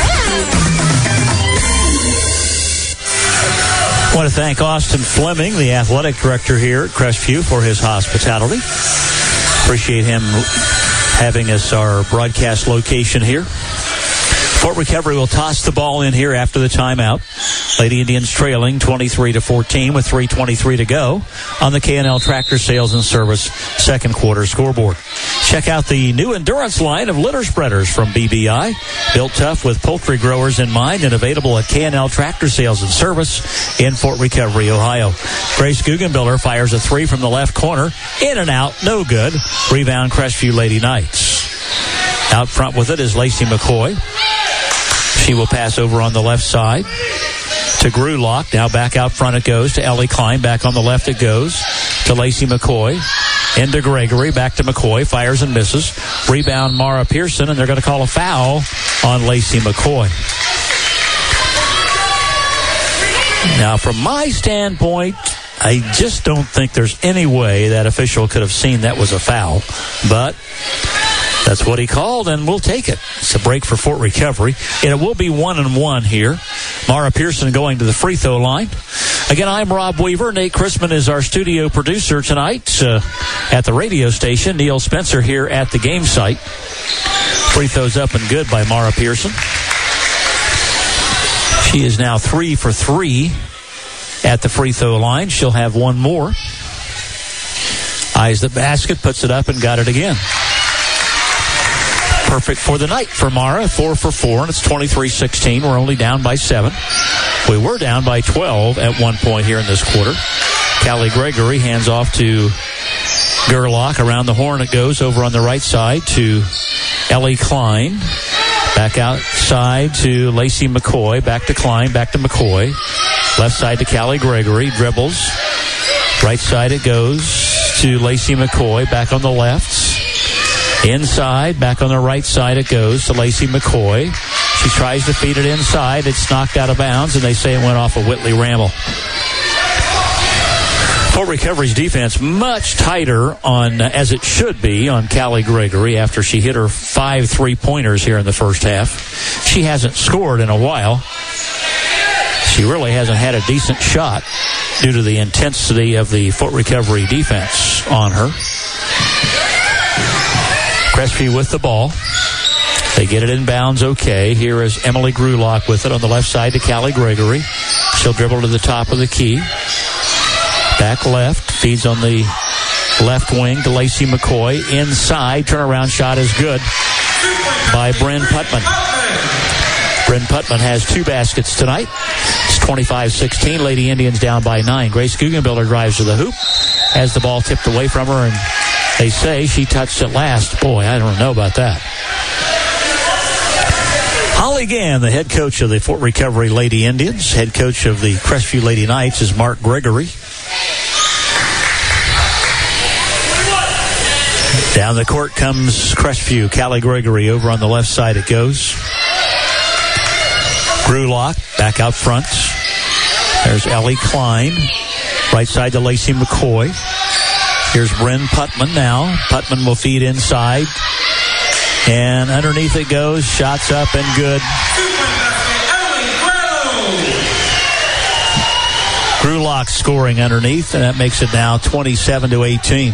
I want to thank Austin Fleming, the athletic director here at Crestview, for his hospitality. Appreciate him having us our broadcast location here. Fort Recovery will toss the ball in here after the timeout. Lady Indians trailing twenty-three to fourteen with three twenty-three to go on the K and L Tractor Sales and Service second quarter scoreboard. Check out the new Endurance line of litter spreaders from B B I. Built tough with poultry growers in mind and available at K and L Tractor Sales and Service in Fort Recovery, Ohio. Grace Guggenbiller fires a three from the left corner. In and out, no good. Rebound, Crestview Lady Knights. Out front with it is Lacey McCoy. She will pass over on the left side to Grulock. Now back out front it goes to Ellie Klein. Back on the left it goes to Lacey McCoy. Into Gregory. Back to McCoy. Fires and misses. Rebound Mara Pearson, and they're going to call a foul on Lacey McCoy. Now, from my standpoint, I just don't think there's any way that official could have seen that was a foul. But that's what he called, and we'll take it. It's a break for Fort Recovery. And it will be one and one here. Mara Pearson going to the free throw line. Again, I'm Rob Weaver. Nate Chrisman is our studio producer tonight uh, at the radio station. Neil Spencer here at the game site. Free throws up and good by Mara Pearson. She is now three for three at the free throw line. She'll have one more. Eyes the basket, puts it up, and got it again. Perfect for the night for Mara. Four for four, and it's twenty-three sixteen. We're only down by seven. We were down by twelve at one point here in this quarter. Callie Gregory hands off to Gerlach. Around the horn it goes over on the right side to Ellie Klein. Back outside to Lacey McCoy. Back to Klein. Back to McCoy. Left side to Callie Gregory. Dribbles. Right side it goes to Lacey McCoy. Back on the left. Inside. Back on the right side it goes to Lacey McCoy. She tries to feed it inside. It's knocked out of bounds, and they say it went off of Whitley Ramble. Fort Recovery's defense much tighter on, as it should be, on Callie Gregory after she hit her five three-pointers here in the first half. She hasn't scored in a while. She really hasn't had a decent shot due to the intensity of the Fort Recovery defense on her. Crestview with the ball. They get it in bounds okay. Here is Emily Grulock with it on the left side to Callie Gregory. She'll dribble to the top of the key. Back left. Feeds on the left wing to Lacey McCoy. Inside. Turnaround shot is good by Bryn Putman. Bryn Putman has two baskets tonight. It's twenty-five sixteen. Lady Indians down by nine. Grace Guggenbiller drives to the hoop. Has the ball tipped away from her, and they say she touched it last. Boy, I don't know about that. Holly Gann, the head coach of the Fort Recovery Lady Indians. Head coach of the Crestview Lady Knights is Mark Gregory. Down the court comes Crestview. Callie Gregory over on the left side it goes. Grulock back out front. There's Ellie Klein. Right side to Lacey McCoy. Here's Bryn Putman now. Putman will feed inside. And underneath it goes. Shots up and good. Grulock scoring underneath, and that makes it now twenty-seven to eighteen.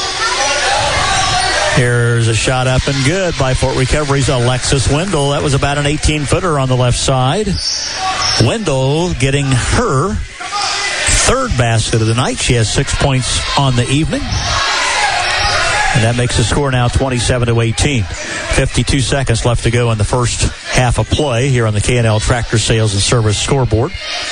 Here's a shot up and good by Fort Recovery's Alexis Wendell. That was about an eighteen-footer on the left side. Wendell getting her third basket of the night. She has six points on the evening. And that makes the score now twenty-seven to eighteen. fifty-two seconds left to go in the first half of play here on the K and L Tractor Sales and Service scoreboard.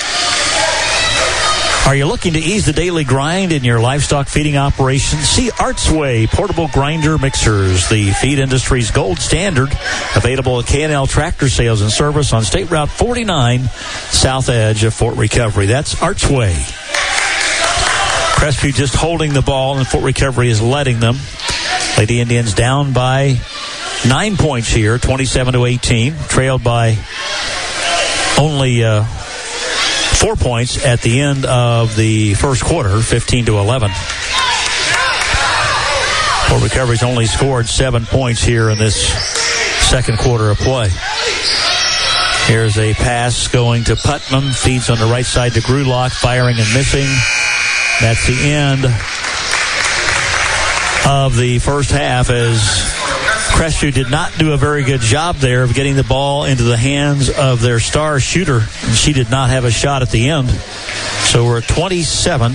Are you looking to ease the daily grind in your livestock feeding operation? See Artsway portable grinder mixers, the feed industry's gold standard, available at K and L Tractor Sales and Service on State Route forty-nine, south edge of Fort Recovery. That's Artsway. Crestview just holding the ball, and Fort Recovery is letting them. Lady Indians down by nine points here, twenty-seven to eighteen, trailed by only uh, four points at the end of the first quarter, fifteen to eleven. Fort Recovery's only scored seven points here in this second quarter of play. Here's a pass going to Putnam, feeds on the right side to Grulock, firing and missing. That's the end of the first half, as Crestview did not do a very good job there of getting the ball into the hands of their star shooter, and she did not have a shot at the end. So we're at twenty-seven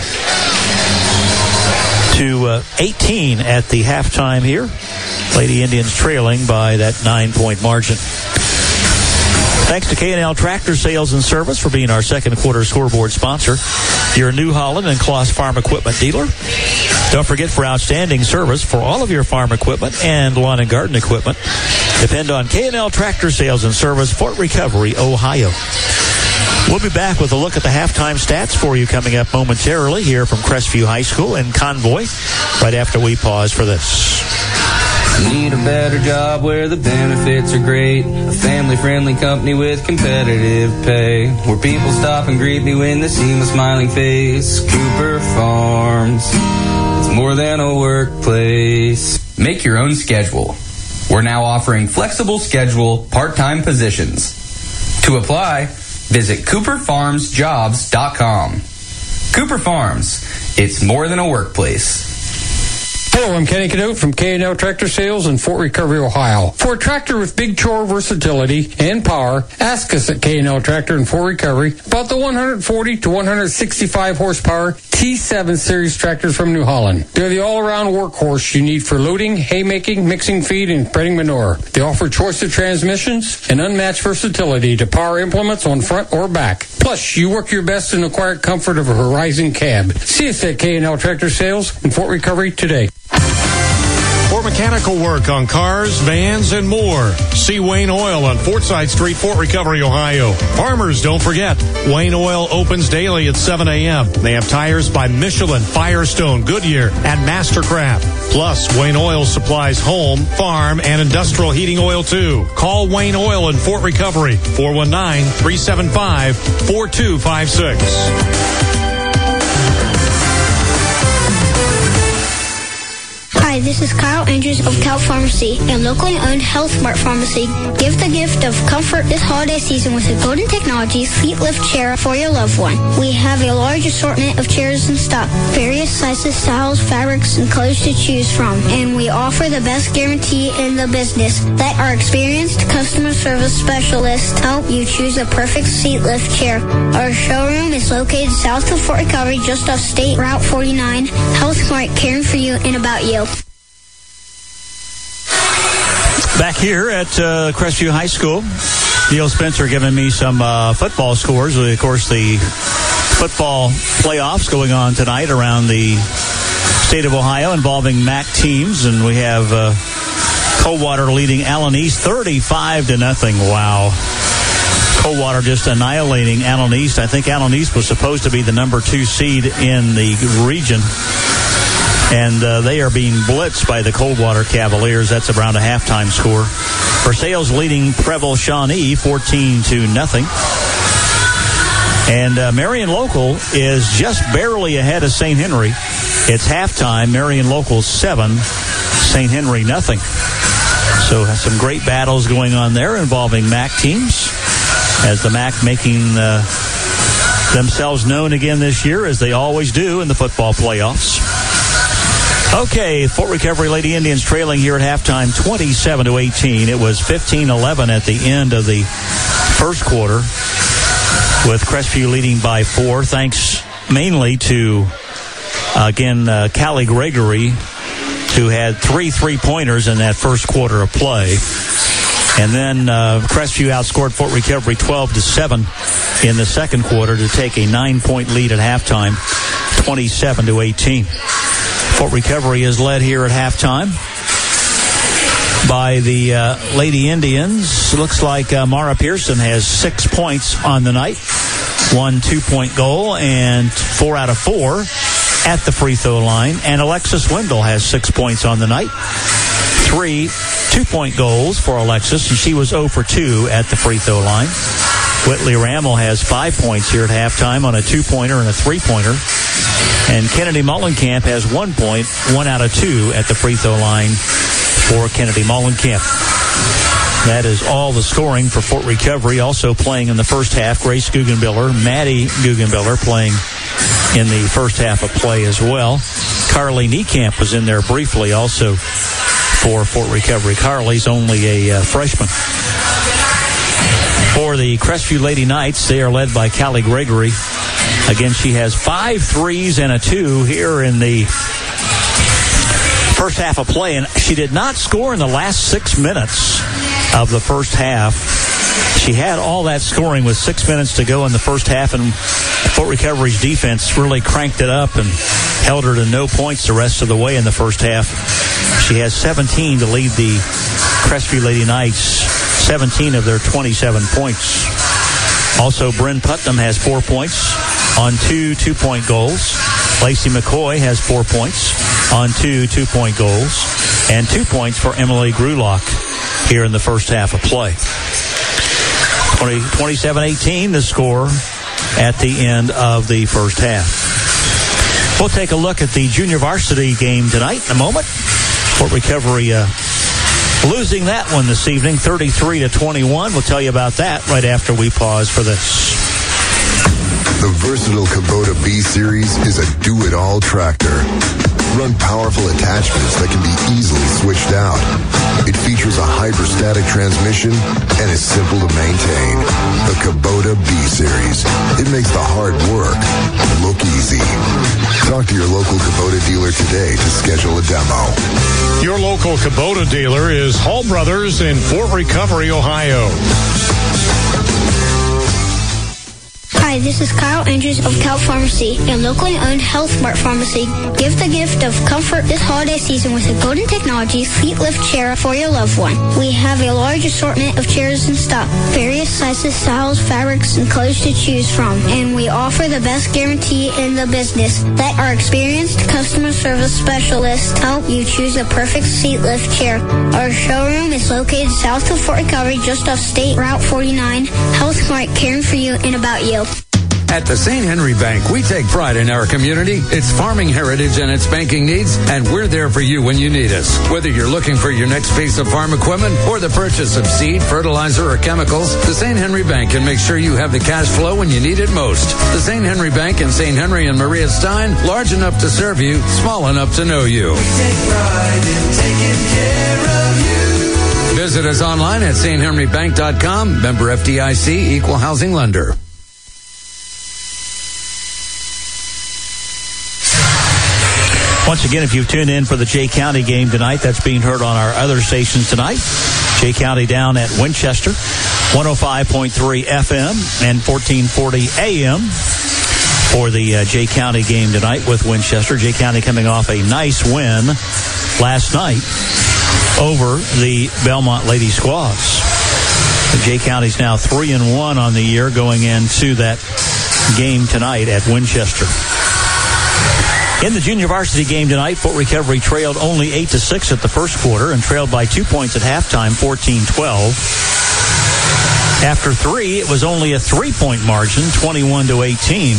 to uh, eighteen at the halftime here. Lady Indians trailing by that nine-point margin. Thanks to K and L Tractor Sales and Service for being our second quarter scoreboard sponsor. Your New Holland and Kloss Farm Equipment dealer. Don't forget, for outstanding service for all of your farm equipment and lawn and garden equipment, depend on K and L Tractor Sales and Service, Fort Recovery, Ohio. We'll be back with a look at the halftime stats for you coming up momentarily here from Crestview High School in Convoy, right after we pause for this. Need a better job where the benefits are great. A family-friendly company with competitive pay. Where people stop and greet me when they see my smiling face. Cooper Farms. It's more than a workplace. Make your own schedule. We're now offering flexible schedule part-time positions. To apply, visit cooper farms jobs dot com. Cooper Farms. It's more than a workplace. Hello, I'm Kenny Cadote from K and L Tractor Sales in Fort Recovery, Ohio. For a tractor with big chore versatility and power, ask us at K and L Tractor in Fort Recovery about the one forty to one sixty-five horsepower T seven series tractors from New Holland. They're the all-around workhorse you need for loading, haymaking, mixing feed, and spreading manure. They offer choice of transmissions and unmatched versatility to power implements on front or back. Plus, you work your best in the quiet comfort of a Horizon cab. See us at K and L Tractor Sales in Fort Recovery today. For mechanical work on cars, vans, and more, see Wayne Oil on Fortside Street, Fort Recovery, Ohio. Farmers, don't forget, Wayne Oil opens daily at seven a.m. They have tires by Michelin, Firestone, Goodyear, and Mastercraft. Plus, Wayne Oil supplies home, farm, and industrial heating oil, too. Call Wayne Oil in Fort Recovery, four one nine, three seven five, four two five six. Hi, this is Kyle Andrews of Cal Pharmacy, a locally owned Health Smart pharmacy. Give the gift of comfort this holiday season with a Golden Technology seat lift chair for your loved one. We have a large assortment of chairs in stock, various sizes, styles, fabrics, and colors to choose from. And we offer the best guarantee in the business. Let our experienced customer service specialists help you choose a perfect seat lift chair. Our showroom is located south of Fort Recovery, just off State Route forty-nine. Health Smart, caring for you and about you. Back here at uh, Crestview High School, Neil Spencer giving me some uh, football scores. Of course, the football playoffs going on tonight around the state of Ohio involving M A C teams, and we have uh, Coldwater leading Allen East thirty-five to nothing. Wow. Coldwater just annihilating Allen East. I think Allen East was supposed to be the number two seed in the region. And uh, they are being blitzed by the Coldwater Cavaliers. That's around a halftime score. Versailles leading Preble Shawnee fourteen to nothing. And uh, Marion Local is just barely ahead of Saint Henry. It's halftime. Marion Local seven, Saint Henry nothing. So some great battles going on there involving M A C teams, as the M A C making uh, themselves known again this year, as they always do in the football playoffs. Okay, Fort Recovery Lady Indians trailing here at halftime twenty-seven to eighteen. It was fifteen eleven at the end of the first quarter, with Crestview leading by four, thanks mainly to, uh, again, uh, Callie Gregory, who had three three-pointers in that first quarter of play. And then uh, Crestview outscored Fort Recovery twelve to seven in the second quarter to take a nine-point lead at halftime, twenty-seven to eighteen. Fort Recovery is led here at halftime by the uh, Lady Indians. Looks like uh, Mara Pearson has six points on the night, one two-point goal, and four out of four at the free throw line. And Alexis Wendell has six points on the night, three two-point goals for Alexis, and she was zero for two at the free throw line. Whitley Rammel has five points here at halftime on a two-pointer and a three-pointer. And Kennedy Mullenkamp has one point, one out of two at the free throw line for Kennedy Mullenkamp. That is all the scoring for Fort Recovery. Also playing in the first half, Grace Guggenbiller, Maddie Guggenbiller playing in the first half of play as well. Carly Niekamp was in there briefly also for Fort Recovery. Carly's only a uh, freshman. For the Crestview Lady Knights, they are led by Callie Gregory. Again, she has five threes and a two here in the first half of play, and she did not score in the last six minutes of the first half. She had all that scoring with six minutes to go in the first half, and Fort Recovery's defense really cranked it up and held her to no points the rest of the way in the first half. She has seventeen to lead the Crestview Lady Knights, seventeen of their twenty-seven points. Also, Bryn Putnam has four points on two two-point goals. Lacey McCoy has four points on two two-point goals. And two points for Emily Grulock here in the first half of play. twenty-seven eighteen, the score at the end of the first half. We'll take a look at the junior varsity game tonight in a moment. Fort Recovery uh, losing that one this evening, thirty-three to twenty-one. We'll tell you about that right after we pause for this. The versatile Kubota B-Series is a do-it-all tractor. Run powerful attachments that can be easily switched out. It features a hydrostatic transmission and is simple to maintain. The Kubota B-Series. It makes the hard work look easy. Talk to your local Kubota dealer today to schedule a demo. Your local Kubota dealer is Hall Brothers in Fort Recovery, Ohio. Hi, this is Kyle Andrews of Cal Pharmacy, a locally owned Health Smart pharmacy. Give the gift of comfort this holiday season with a Golden Technology seat lift chair for your loved one. We have a large assortment of chairs in stock, various sizes, styles, fabrics, and colors to choose from. And we offer the best guarantee in the business. Let our experienced customer service specialists help you choose a perfect seat lift chair. Our showroom is located south of Fort Recovery, just off State Route forty-nine. Health Smart, caring for you and about you. At the Saint Henry Bank, we take pride in our community, its farming heritage, and its banking needs, and we're there for you when you need us. Whether you're looking for your next piece of farm equipment or the purchase of seed, fertilizer, or chemicals, the Saint Henry Bank can make sure you have the cash flow when you need it most. The Saint Henry Bank in Saint Henry and Maria Stein, large enough to serve you, small enough to know you. We take pride in taking care of you. Visit us online at saint henry bank dot com, member F D I C, equal housing lender. Once again, if you've tuned in for the Jay County game tonight, that's being heard on our other stations tonight. Jay County down at Winchester, one oh five point three F M and fourteen forty A M for the uh, Jay County game tonight with Winchester. Jay County coming off a nice win last night over the Belmont Lady Squaws. Jay County's now three and one on the year going into that game tonight at Winchester. In the junior varsity game tonight, Fort Recovery trailed only eight to six at the first quarter and trailed by two points at halftime, fourteen twelve. After three, it was only a three-point margin, twenty-one to eighteen.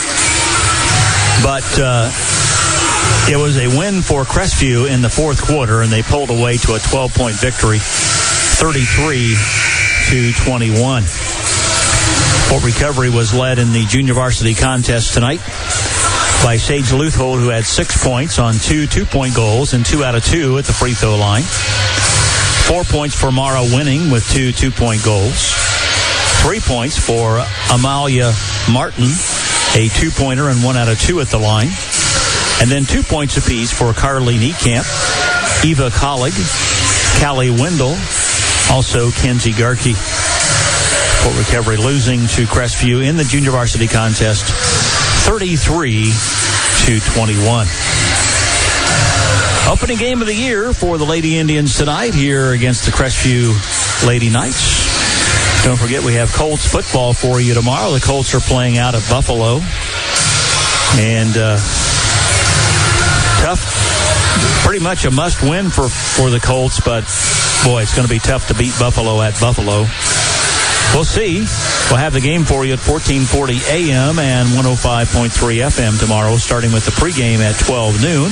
But uh, it was a win for Crestview in the fourth quarter, and they pulled away to a twelve-point victory, thirty-three to twenty-one. Fort Recovery was led in the junior varsity contest tonight by Sage Leuthold, who had six points on two two-point goals and two out of two at the free throw line. Four points for Mara Winning with two two-point goals. Three points for Amalia Martin, a two-pointer and one out of two at the line. And then two points apiece for Carly Niekamp, Eva Collig, Callie Wendell, also Kenzie Garkey. Fort Recovery losing to Crestview in the junior varsity contest, thirty-three to twenty-one. Opening game of the year for the Lady Indians tonight here against the Crestview Lady Knights. Don't forget we have Colts football for you tomorrow. The Colts are playing out at Buffalo. And uh, tough, pretty much a must-win for, for the Colts, but boy, it's going to be tough to beat Buffalo at Buffalo. We'll see. We'll have the game for you at fourteen forty a.m. and one oh five point three F M tomorrow, starting with the pregame at twelve noon.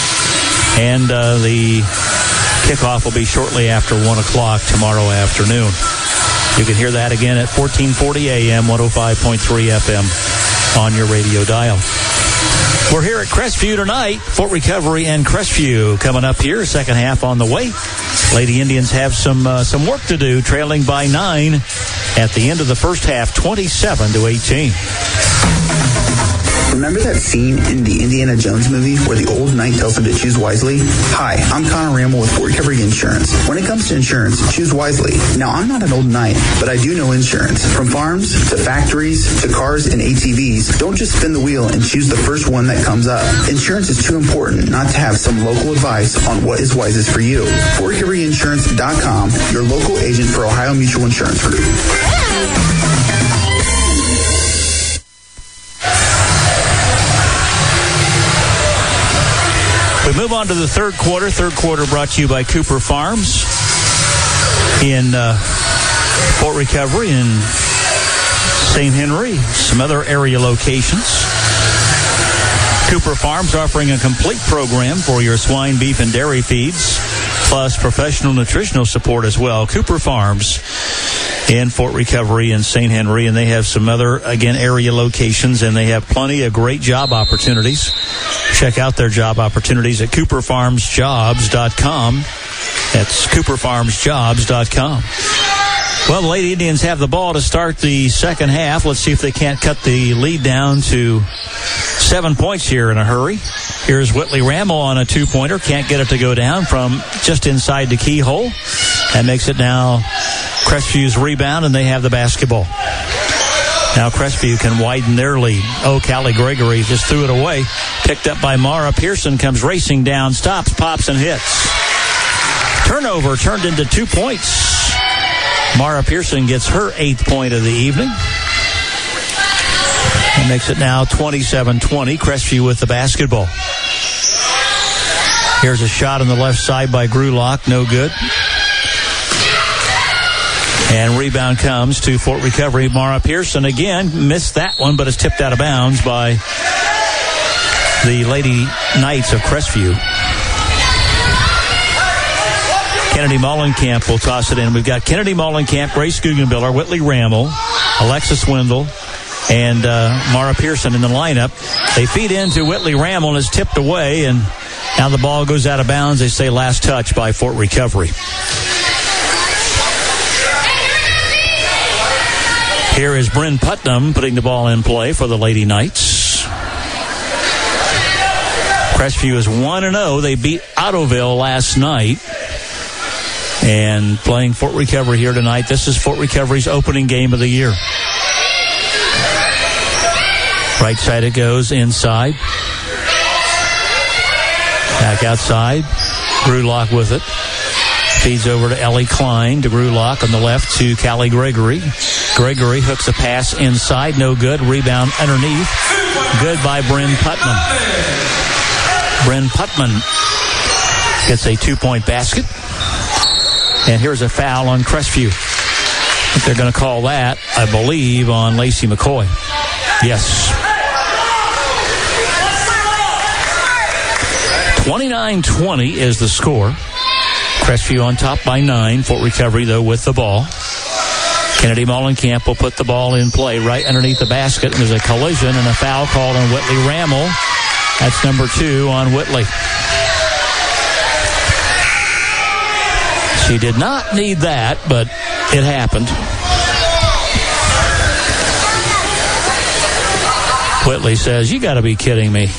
And uh, the kickoff will be shortly after one o'clock tomorrow afternoon. You can hear that again at fourteen forty a.m., one oh five point three F M on your radio dial. We're here at Crestview tonight. Fort Recovery and Crestview coming up here, second half on the way. Lady Indians have some uh, some work to do, trailing by nine at the end of the first half, twenty-seven to eighteen. Remember that scene in the Indiana Jones movie where the old knight tells him to choose wisely? Hi, I'm Connor Ramel with Fort Recovery Insurance. When it comes to insurance, choose wisely. Now, I'm not an old knight, but I do know insurance. From farms to factories to cars and A T Vs, don't just spin the wheel and choose the first one that comes up. Insurance is too important not to have some local advice on what is wisest for you. Fort Recovery Insurance dot com, your local agent for Ohio Mutual Insurance Group. We move on to the third quarter. Third quarter brought to you by Cooper Farms in uh, Fort Recovery and Saint Henry, some other area locations. Cooper Farms offering a complete program for your swine, beef, and dairy feeds, plus professional nutritional support as well. Cooper Farms in Fort Recovery and Saint Henry, and they have some other, again, area locations, and they have plenty of great job opportunities. Check out their job opportunities at cooper farms jobs dot com. That's cooper farms jobs dot com. Well, the Lady Indians have the ball to start the second half. Let's see if they can't cut the lead down to seven points here in a hurry. Here's Whitley Rammel on a two-pointer. Can't get it to go down from just inside the keyhole. That makes it now Crestview's rebound, and they have the basketball. Now Crestview can widen their lead. Oh, Callie Gregory just threw it away. Picked up by Mara Pearson, comes racing down, stops, pops, and hits. Turnover turned into two points. Mara Pearson gets her eighth point of the evening. That makes it now twenty-seven twenty. Crestview with the basketball. Here's a shot on the left side by Grulock. No good. And rebound comes to Fort Recovery. Mara Pearson again missed that one, but is tipped out of bounds by the Lady Knights of Crestview. Kennedy Mollenkamp will toss it in. We've got Kennedy Mollenkamp, Grace Guggenbiller, Whitley Rammel, Alexis Wendell, and uh, Mara Pearson in the lineup. They feed into Whitley Rammel and is tipped away, and now the ball goes out of bounds. They say last touch by Fort Recovery. Here is Bryn Putnam putting the ball in play for the Lady Knights. Crestview is one and oh. They beat Ottoville last night. And playing Fort Recovery here tonight. This is Fort Recovery's opening game of the year. Right side it goes, inside. Back outside. Grulock with it. Feeds over to Ellie Klein. to Grulock on the left to Callie Gregory. Gregory hooks a pass inside. No good. Rebound underneath. Good by Bryn Putman. Bryn Putman gets a two-point basket. And here's a foul on Crestview. They're going to call that, I believe, on Lacey McCoy. Yes. twenty-nine twenty is the score. Crestview on top by nine. Fort Recovery, though, with the ball. Kennedy Mollenkamp will put the ball in play right underneath the basket. And there's a collision and a foul called on Whitley Rammel. That's number two on Whitley. She did not need that, but it happened. Whitley says, you got to be kidding me.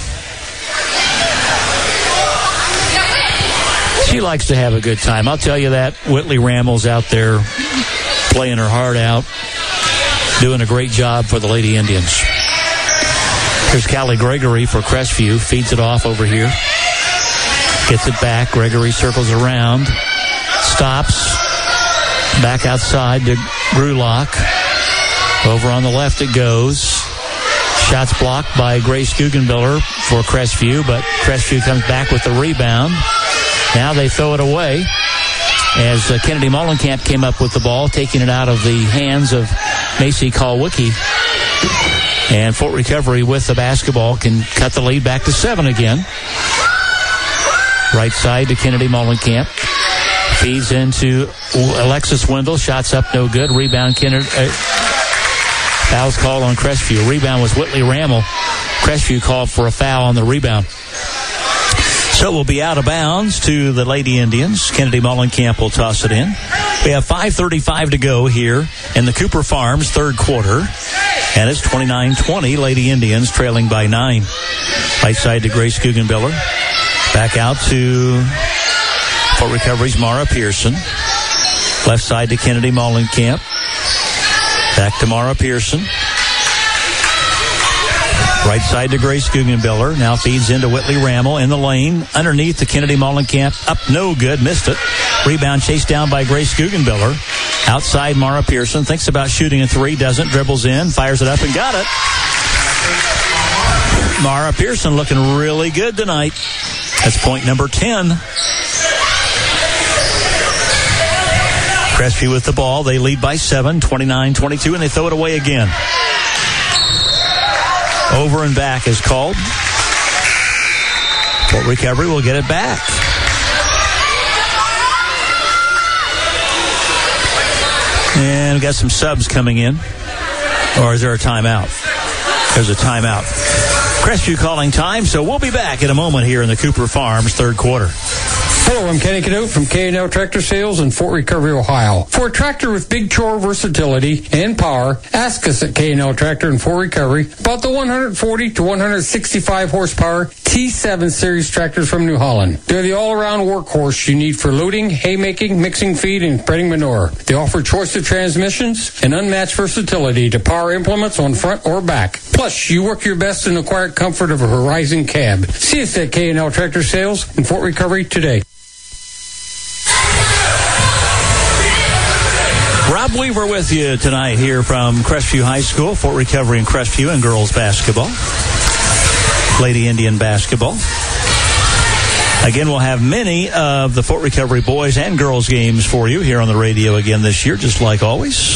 She likes to have a good time. I'll tell you that. Whitley Rammel's out there playing her heart out, doing a great job for the Lady Indians. Here's Callie Gregory for Crestview. Feeds it off over here. Gets it back. Gregory circles around. Stops. Back outside to Grulock. Over on the left it goes. Shots blocked by Grace Guggenbiller for Crestview, but Crestview comes back with the rebound. Now they throw it away as uh, Kennedy Mollenkamp came up with the ball, taking it out of the hands of Macy Kalwicki. And Fort Recovery with the basketball can cut the lead back to seven again. Right side to Kennedy Mollenkamp. Feeds into Alexis Wendell. Shots up, no good. Rebound, Kennedy. Uh, foul's called on Crestview. Rebound was Whitley Rammel. Crestview called for a foul on the rebound. So it will be out of bounds to the Lady Indians. Kennedy Mollenkamp will toss it in. We have five thirty-five to go here in the Cooper Farms third quarter. And it's twenty-nine twenty. Lady Indians trailing by nine. Right side to Grace Guggenbiller. Back out to Fort Recovery's Mara Pearson. Left side to Kennedy Mollenkamp. Back to Mara Pearson. Right side to Grace Guggenbiller. Now feeds into Whitley Rammel in the lane. Underneath to Kennedy Mollenkamp. Up, no good. Missed it. Rebound chased down by Grace Guggenbiller. Outside, Mara Pearson. Thinks about shooting a three. Doesn't. Dribbles in. Fires it up and got it. Mara Pearson looking really good tonight. That's point number ten. Crestview with the ball. They lead by seven. twenty-nine twenty-two. And they throw it away again. Over and back is called. Fort Recovery will get it back. And we've got some subs coming in. Or is there a timeout? There's a timeout. Crestview calling time, so we'll be back in a moment here in the Cooper Farms third quarter. Hello, I'm Kenny Cadote from K and L Tractor Sales in Fort Recovery, Ohio. For a tractor with big chore versatility and power, ask us at K and L Tractor in Fort Recovery about the one forty to one sixty-five horsepower T seven series tractors from New Holland. They're the all-around workhorse you need for loading, haymaking, mixing feed, and spreading manure. They offer choice of transmissions and unmatched versatility to power implements on front or back. Plus, you work your best in the quiet comfort of a Horizon cab. See us at K and L Tractor Sales in Fort Recovery today. Rob Weaver with you tonight here from Crestview High School, Fort Recovery and Crestview, and girls basketball, Lady Indian basketball. Again, we'll have many of the Fort Recovery boys and girls games for you here on the radio again this year, just like always.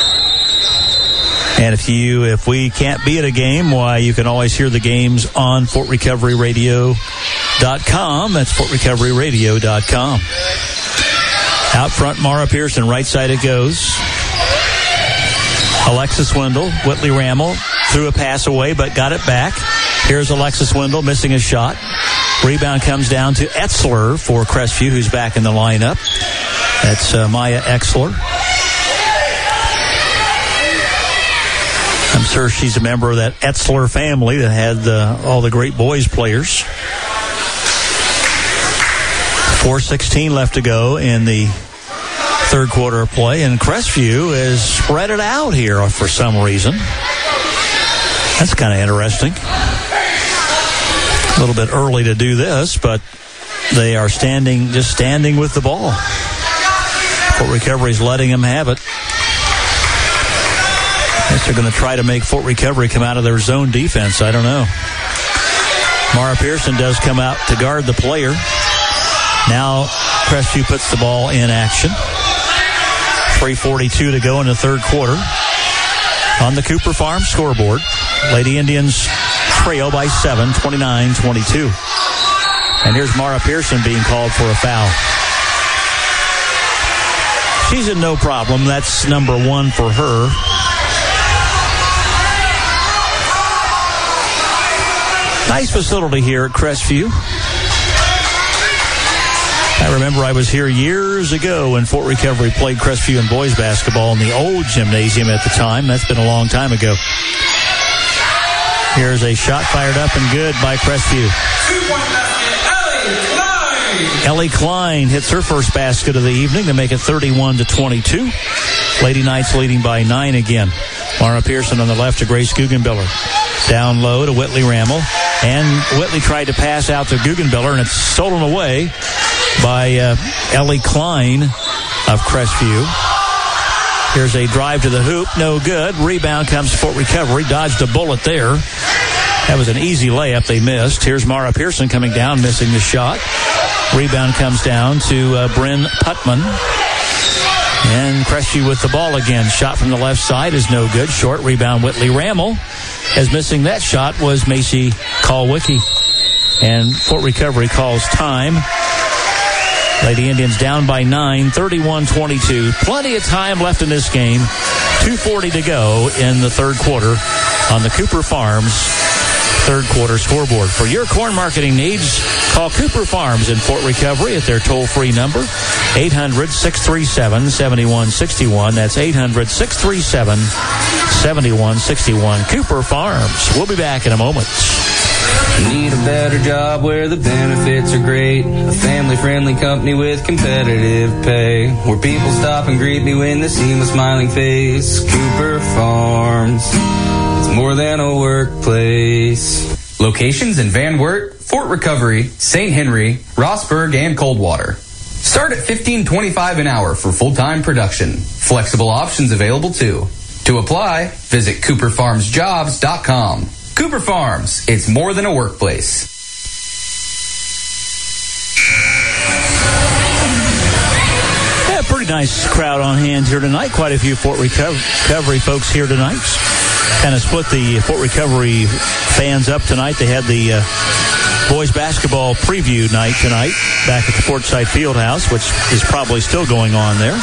And if you, if we can't be at a game, why, you can always hear the games on Fort Recovery Radio dot com. That's Fort Recovery Radio dot com. Out front, Mara Pearson. Right side it goes. Alexis Wendell. Whitley Rammel threw a pass away, but got it back. Here's Alexis Wendell missing a shot. Rebound comes down to Etzler for Crestview, who's back in the lineup. That's uh, Maya Etzler. I'm sure she's a member of that Etzler family that had uh, all the great boys players. four sixteen left to go in the third quarter of play, and Crestview has spread it out here for some reason. That's kind of interesting. A little bit early to do this, but they are standing, just standing with the ball. Fort Recovery's letting them have it. I guess they're going to try to make Fort Recovery come out of their zone defense. I don't know. Mara Pearson does come out to guard the player. Now Crestview puts the ball in action. three forty-two to go in the third quarter. On the Cooper Farm scoreboard, Lady Indians trail by seven, twenty-nine twenty-two. And here's Mara Pearson being called for a foul. She's in no problem. That's number one for her. Nice facility here at Crestview. I remember I was here years ago when Fort Recovery played Crestview in boys basketball in the old gymnasium at the time. That's been a long time ago. Here's a shot fired up and good by Crestview. Ellie Klein hits her first basket of the evening to make it thirty-one to twenty-two. Lady Knights leading by nine again. Mara Pearson on the left to Grace Guggenbiller. Down low to Whitley Rammel. And Whitley tried to pass out to Guggenbiller, and it's stolen away by uh, Ellie Klein of Crestview. Here's a drive to the hoop. No good. Rebound comes to Fort Recovery. Dodged a bullet there. That was an easy layup they missed. Here's Mara Pearson coming down, missing the shot. Rebound comes down to uh, Bryn Putman. And Crestview with the ball again. Shot from the left side is no good. Short rebound, Whitley Rammel. As missing that shot was Macy Kalwicki. And Fort Recovery calls time. Lady Indians down by nine, thirty-one twenty-two. Plenty of time left in this game. two forty to go in the third quarter on the Cooper Farms third quarter scoreboard. For your corn marketing needs, call Cooper Farms in Fort Recovery at their toll-free number, eight hundred, six three seven, seven one six one. That's eight hundred, six three seven, seven one six one. Cooper Farms. We'll be back in a moment. Need a better job where the benefits are great. A family-friendly company with competitive pay. Where people stop and greet me when they see my smiling face. Cooper Farms. It's more than a workplace. Locations in Van Wert, Fort Recovery, Saint Henry, Rossburg, and Coldwater. Start at fifteen twenty-five an hour for full-time production. Flexible options available too. To apply, visit cooper farms jobs dot com. Cooper Farms, it's more than a workplace. Yeah, pretty nice crowd on hand here tonight. Quite a few Fort Recovery folks here tonight. Kind of split the Fort Recovery fans up tonight. They had the uh, boys basketball preview night tonight back at the Fortside Fieldhouse, which is probably still going on there.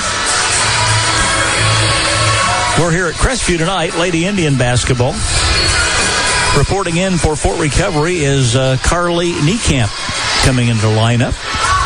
We're here at Crestview tonight, Lady Indian basketball. Reporting in for Fort Recovery is uh, Carly Niekamp coming into the lineup.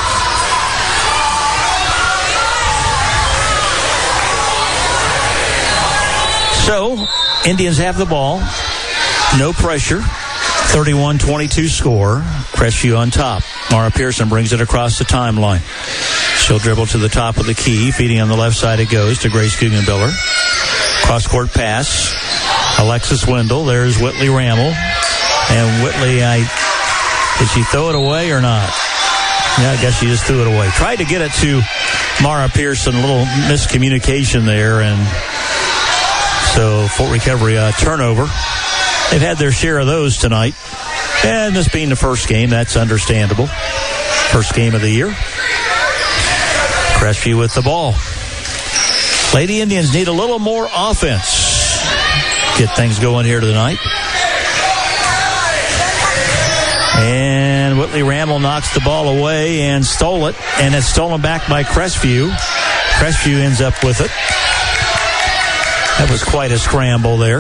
So, Indians have the ball. No pressure. thirty-one twenty-two score. Crestview on top. Mara Pearson brings it across the timeline. She'll dribble to the top of the key. Feeding on the left side it goes to Grace Guggenbiller. Cross-court pass. Alexis Wendell. There's Whitley Rammel. And Whitley, I, did she throw it away or not? Yeah, I guess she just threw it away. Tried to get it to Mara Pearson. A little miscommunication there. And so Fort Recovery uh, turnover. They've had their share of those tonight. And this being the first game, that's understandable. First game of the year. Crestview with the ball. Lady Indians need a little more offense. Get things going here tonight. And Whitley Rammel knocks the ball away and stole it. And it's stolen back by Crestview. Crestview ends up with it. That was quite a scramble there.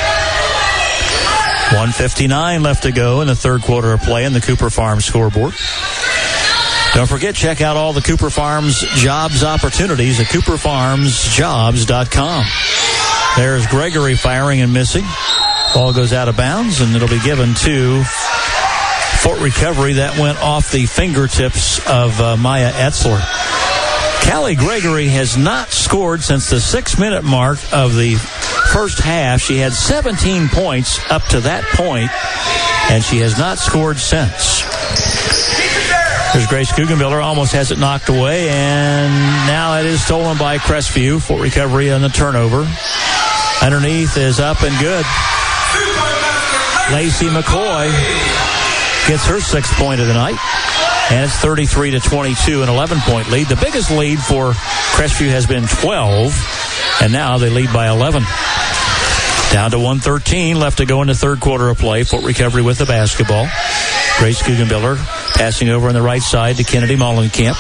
one fifty-nine left to go in the third quarter of play in the Cooper Farms scoreboard. Don't forget, check out all the Cooper Farms jobs opportunities at cooper farms jobs dot com. There's Gregory firing and missing. Ball goes out of bounds, and it'll be given to Fort Recovery. That went off the fingertips of uh, Maya Etzler. Callie Gregory has not scored since the six-minute mark of the first half. She had seventeen points up to that point, and she has not scored since. There's Grace Guggenbiller, almost has it knocked away, and now it is stolen by Crestview. Fort Recovery on the turnover. Underneath is up and good. Lacey McCoy gets her sixth point of the night, and it's thirty-three to twenty-two, an eleven-point lead. The biggest lead for Crestview has been twelve, and now they lead by eleven. Down to one thirteen left to go in the third quarter of play. Fort Recovery with the basketball. Grace Guggenbiller passing over on the right side to Kennedy Mollenkamp.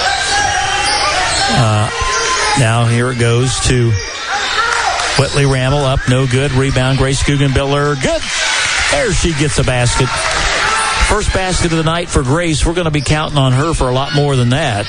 Uh, now here it goes to Whitley Rammel, up, no good. Rebound, Grace Guggenbiller, good. There she gets a basket. First basket of the night for Grace. We're going to be counting on her for a lot more than that.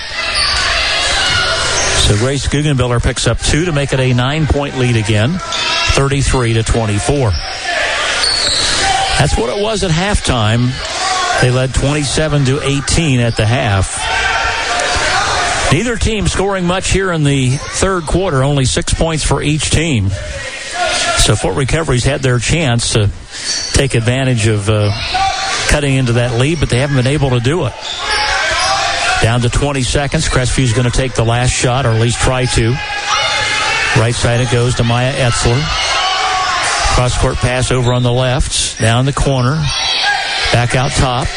So Grace Guggenbiller picks up two to make it a nine-point lead again, thirty-three to twenty-four. That's what it was at halftime. They led twenty-seven to eighteen at the half. Neither team scoring much here in the third quarter, only six points for each team. So Fort Recovery's had their chance to take advantage of uh, cutting into that lead, but they haven't been able to do it. Down to twenty seconds. Crestview's going to take the last shot, or at least try to. Right side it goes to Maya Etzler. Cross-court pass over on the left. Down the corner. Back out top.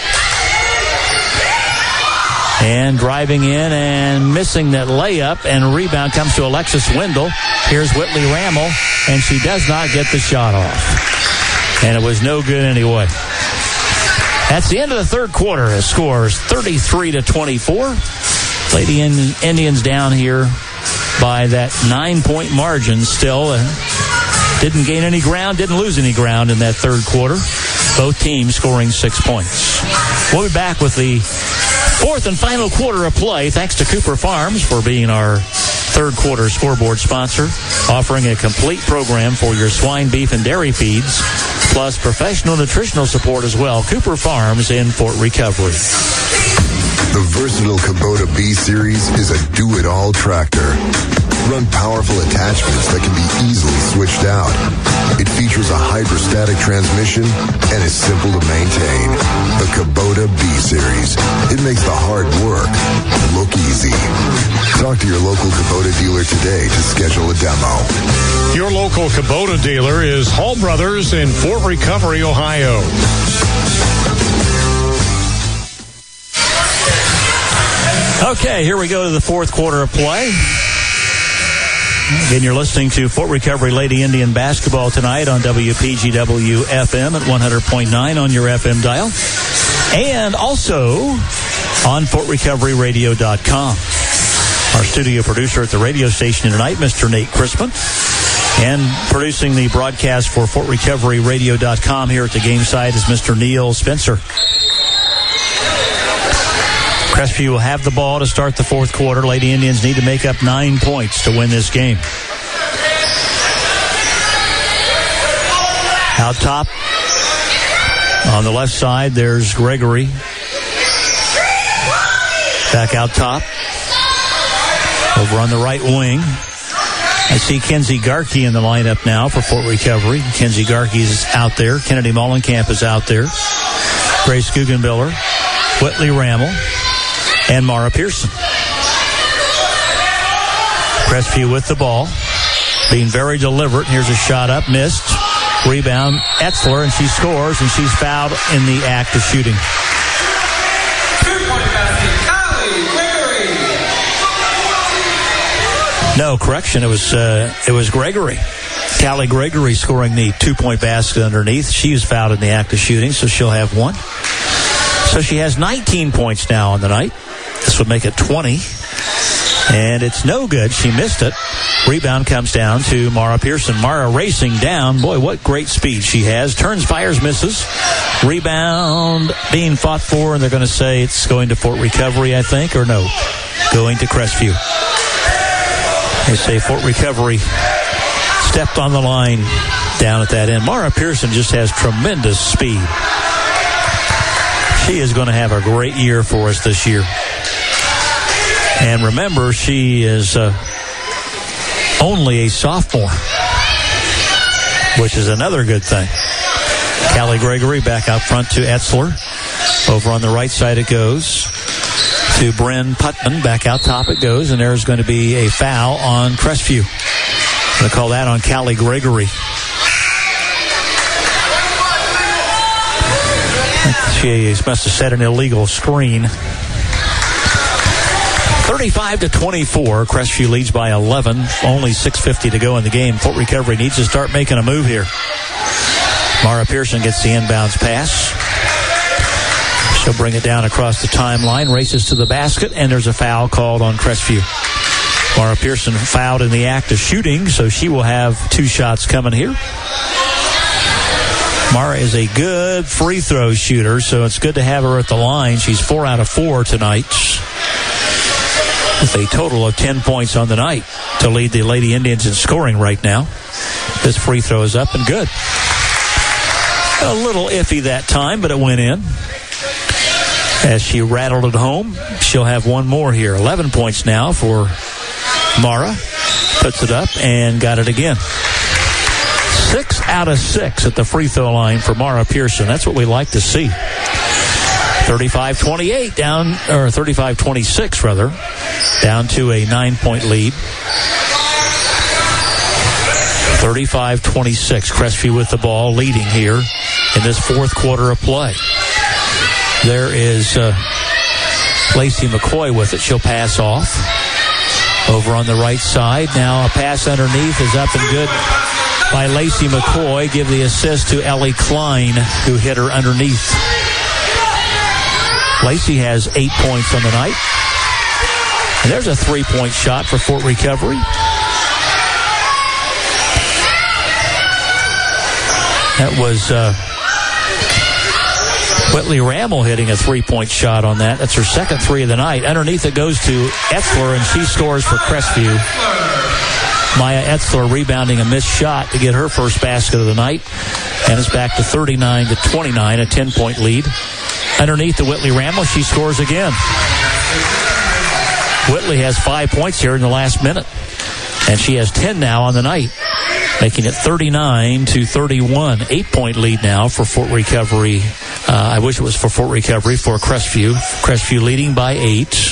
And driving in and missing that layup, and rebound comes to Alexis Wendell. Here's Whitley Rammel, and she does not get the shot off. And it was no good anyway. That's the end of the third quarter. It scores thirty-three to twenty-four. Lady Indians down here by that nine-point margin still. And didn't gain any ground, didn't lose any ground in that third quarter. Both teams scoring six points. We'll be back with the fourth and final quarter of play. Thanks to Cooper Farms for being our third quarter scoreboard sponsor, offering a complete program for your swine, beef, and dairy feeds, plus professional nutritional support as well. Cooper Farms in Fort Recovery. The versatile Kubota B-Series is a do-it-all tractor. Run powerful attachments that can be easily switched out. It features a hydrostatic transmission and is simple to maintain. The Kubota B-Series. It makes the hard work look easy. Talk to your local Kubota dealer today to schedule a demo. Your local Kubota dealer is Hall Brothers in Fort Recovery, Ohio. Okay, here we go to the fourth quarter of play. Again, you're listening to Fort Recovery Lady Indian basketball tonight on W P G W F M at one hundred point nine on your F M dial. And also on Fort Recovery Radio dot com. Our studio producer at the radio station tonight, Mister Nate Crispin. And producing the broadcast for Fort Recovery Radio dot com here at the game site is Mister Neil Spencer. Crestview will have the ball to start the fourth quarter. Lady Indians need to make up nine points to win this game. Out top, on the left side, there's Gregory. Back out top. Over on the right wing, I see Kenzie Garkey in the lineup now for Fort Recovery. Kenzie Garkey's out there. Kennedy Mollenkamp is out there. Grace Guggenbiller, Whitley Rammel, and Mara Pearson. Crestview with the ball, being very deliberate. Here's a shot up, missed. Rebound, Etzler, and she scores, and she's fouled in the act of shooting. No, correction. It was uh, it was Gregory. Callie Gregory scoring the two-point basket underneath. She was fouled in the act of shooting, so she'll have one. So she has nineteen points now on the night. This would make it twenty. And it's no good. She missed it. Rebound comes down to Mara Pearson. Mara racing down. Boy, what great speed she has. Turns, fires, misses. Rebound being fought for, and they're going to say it's going to Fort Recovery, I think, or no, going to Crestview. They say Fort Recovery stepped on the line down at that end. Mara Pearson just has tremendous speed. She is going to have a great year for us this year. And remember, she is uh, only a sophomore, which is another good thing. Callie Gregory back out front to Etzler. Over on the right side it goes. to Bryn Putman. Back out top it goes, and there's going to be a foul on Crestview. I'm going to call that on Callie Gregory. She must have set an illegal screen. thirty-five to twenty-four. Crestview leads by eleven. Only six fifty to go in the game. Fort Recovery needs to start making a move here. Mara Pearson gets the inbounds pass. She'll bring it down across the timeline, races to the basket, and there's a foul called on Crestview. Mara Pearson fouled in the act of shooting, so she will have two shots coming here. Mara is a good free throw shooter, so it's good to have her at the line. She's four out of four tonight, with a total of ten points on the night to lead the Lady Indians in scoring right now. This free throw is up and good. A little iffy that time, but it went in. As she rattled it home, she'll have one more here. eleven points now for Mara. Puts it up and got it again. Six out of six at the free throw line for Mara Pearson. That's what we like to see. thirty-five twenty-eight down, or thirty-five twenty-six rather, down to a nine-point lead. thirty-five twenty-six. Crestview with the ball, leading here in this fourth quarter of play. There is uh, Lacey McCoy with it. She'll pass off. Over on the right side. Now a pass underneath is up and good by Lacey McCoy. Give the assist to Ellie Klein, who hit her underneath. Lacey has eight points on the night. And there's a three-point shot for Fort Recovery. That was uh, Whitley Rammel hitting a three-point shot on that. That's her second three of the night. Underneath it goes to Etzler, and she scores for Crestview. Maya Etzler rebounding a missed shot to get her first basket of the night. And it's back to thirty-nine to twenty-nine, a ten-point lead. Underneath the Whitley Rammel, she scores again. Whitley has five points here in the last minute. And she has ten now on the night, making it thirty-nine to thirty-one. Eight-point lead now for Fort Recovery. Uh, I wish it was for Fort Recovery, for Crestview. Crestview leading by eight.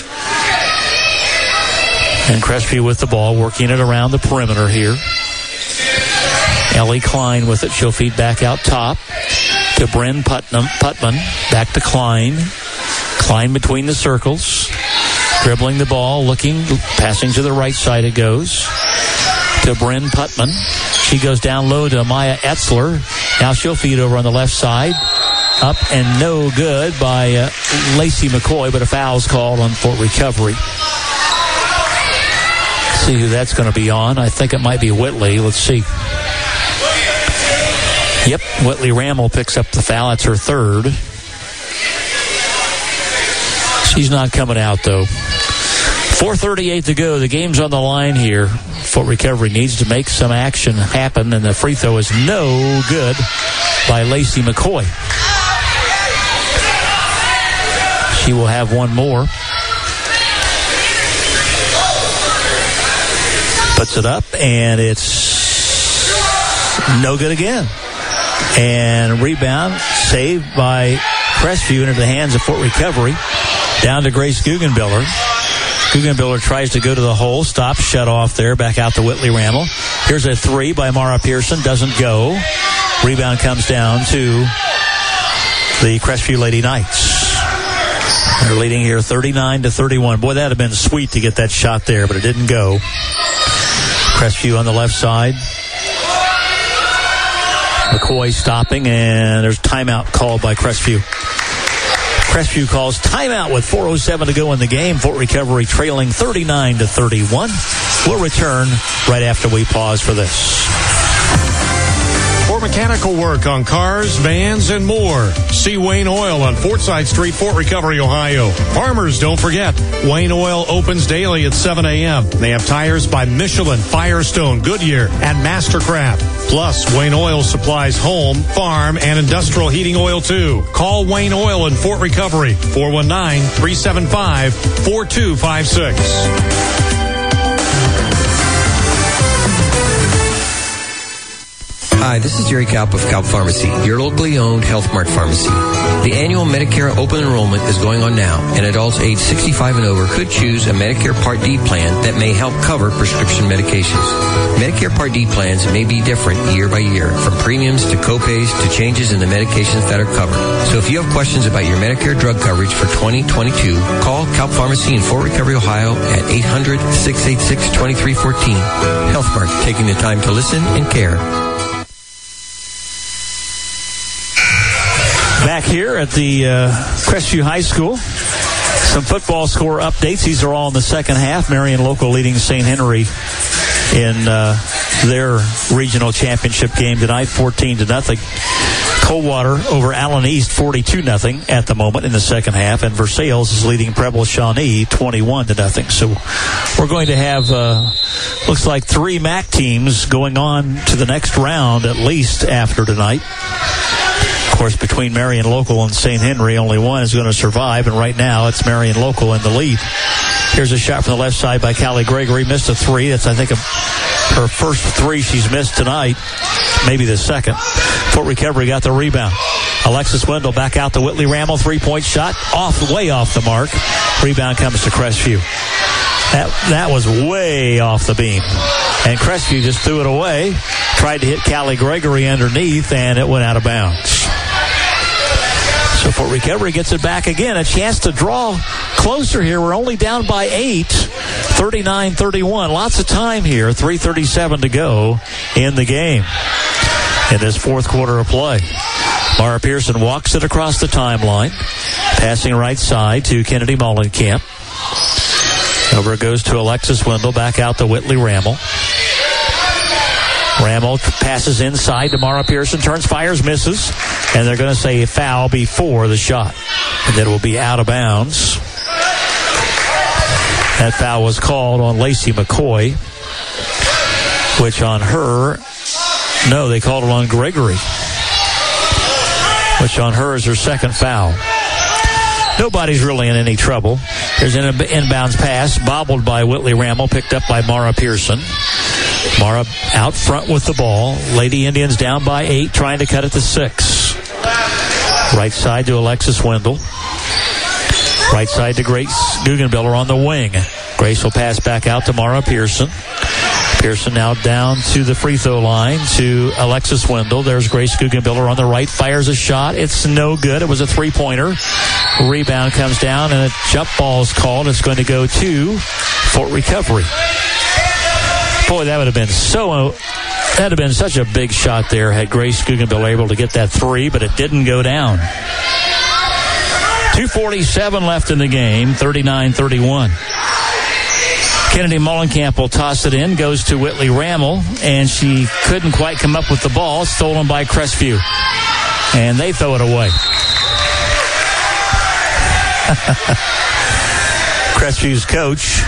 And Crestview with the ball, working it around the perimeter here. Ellie Klein with it. She'll feed back out top to Bryn Putnam, Putman. Back to Klein. Klein between the circles. Dribbling the ball, looking, passing to the right side it goes. To Bryn Putman. She goes down low to Maya Etzler. Now she'll feed over on the left side. Up and no good by uh, Lacey McCoy, but a foul's called on Fort Recovery. See who that's going to be on. I think it might be Whitley. Let's see. Yep, Whitley Rammel picks up the foul. That's her third. She's not coming out, though. four thirty-eight to go. The game's on the line here. Fort Recovery needs to make some action happen, and the free throw is no good by Lacey McCoy. She will have one more. Puts it up, and it's no good again. And rebound saved by Crestview into the hands of Fort Recovery. Down to Grace Guggenbiller. Guggenbiller tries to go to the hole. Stops, shut off there. Back out to Whitley Rammel. Here's a three by Mara Pearson. Doesn't go. Rebound comes down to the Crestview Lady Knights. They're leading here thirty-nine to thirty-one. Boy, that would have been sweet to get that shot there, but it didn't go. Crestview on the left side. McCoy stopping, and there's timeout called by Crestview. Crestview calls timeout with four oh seven to go in the game. Fort Recovery trailing thirty-nine to thirty-one. We'll return right after we pause for this. For mechanical work on cars, vans, and more, see Wayne Oil on Fortside Street, Fort Recovery, Ohio. Farmers, don't forget, Wayne Oil opens daily at seven a.m. They have tires by Michelin, Firestone, Goodyear, and Mastercraft. Plus, Wayne Oil supplies home, farm, and industrial heating oil, too. Call Wayne Oil in Fort Recovery, four one nine, three seven five, four two five six. Hi, this is Jerry Kaup of Kaup Pharmacy, your locally owned Health Mart pharmacy. The annual Medicare open enrollment is going on now, and adults age sixty-five and over could choose a Medicare Part D plan that may help cover prescription medications. Medicare Part D plans may be different year by year, from premiums to copays to changes in the medications that are covered. So if you have questions about your Medicare drug coverage for twenty twenty-two, call Kaup Pharmacy in Fort Recovery, Ohio at eight hundred, six eight six, two three one four. Health Mart, taking the time to listen and care. Back here at the uh, Crestview High School, some football score updates. These are all in the second half. Marion Local leading Saint Henry in uh, their regional championship game tonight, fourteen to nothing. Coldwater over Allen East, forty-two nothing at the moment in the second half, and Versailles is leading Preble Shawnee, twenty-one to nothing. So we're going to have, uh, looks like three M A C teams going on to the next round at least after tonight. Of course, between Marion Local and Saint Henry, only one is going to survive, and right now it's Marion Local in the lead. Here's a shot from the left side by Callie Gregory. Missed a three. That's, I think, a, her first three she's missed tonight, maybe the second. Fort Recovery got the rebound. Alexis Wendell back out to Whitley Rammel. Three-point shot, off, way off the mark. Rebound comes to Crestview. That, that was way off the beam. And Crestview just threw it away, tried to hit Callie Gregory underneath, and it went out of bounds. So Fort Recovery gets it back again. A chance to draw closer here. We're only down by eight, thirty-nine thirty-one. Lots of time here. three thirty-seven to go in the game in this fourth quarter of play. Mara Pearson walks it across the timeline, passing right side to Kennedy Mollenkamp. Over it goes to Alexis Wendell, back out to Whitley Rammel. Rammel passes inside to Mara Pearson, turns, fires, misses, and they're going to say a foul before the shot. And then it will be out of bounds. That foul was called on Lacey McCoy, which on her, no, they called it on Gregory, which on her is her second foul. Nobody's really in any trouble. There's an inbounds pass, bobbled by Whitley Rammel, picked up by Mara Pearson. Mara out front with the ball. Lady Indians down by eight, trying to cut it to six. Right side to Alexis Wendell. Right side to Grace Guggenbiller on the wing. Grace will pass back out to Mara Pearson. Pearson now down to the free throw line to Alexis Wendell. There's Grace Guggenbiller on the right, fires a shot. It's no good. It was a three-pointer. Rebound comes down, and a jump ball is called. It's going to go to Fort Recovery. Boy, that would have been so, that would have been such a big shot there had Grace Guggenbiller able to get that three, but it didn't go down. two forty-seven left in the game, thirty-nine thirty-one. Kennedy Mollenkamp will toss it in, goes to Whitley Rammel, and she couldn't quite come up with the ball, stolen by Crestview. And they throw it away. Crestview's coach,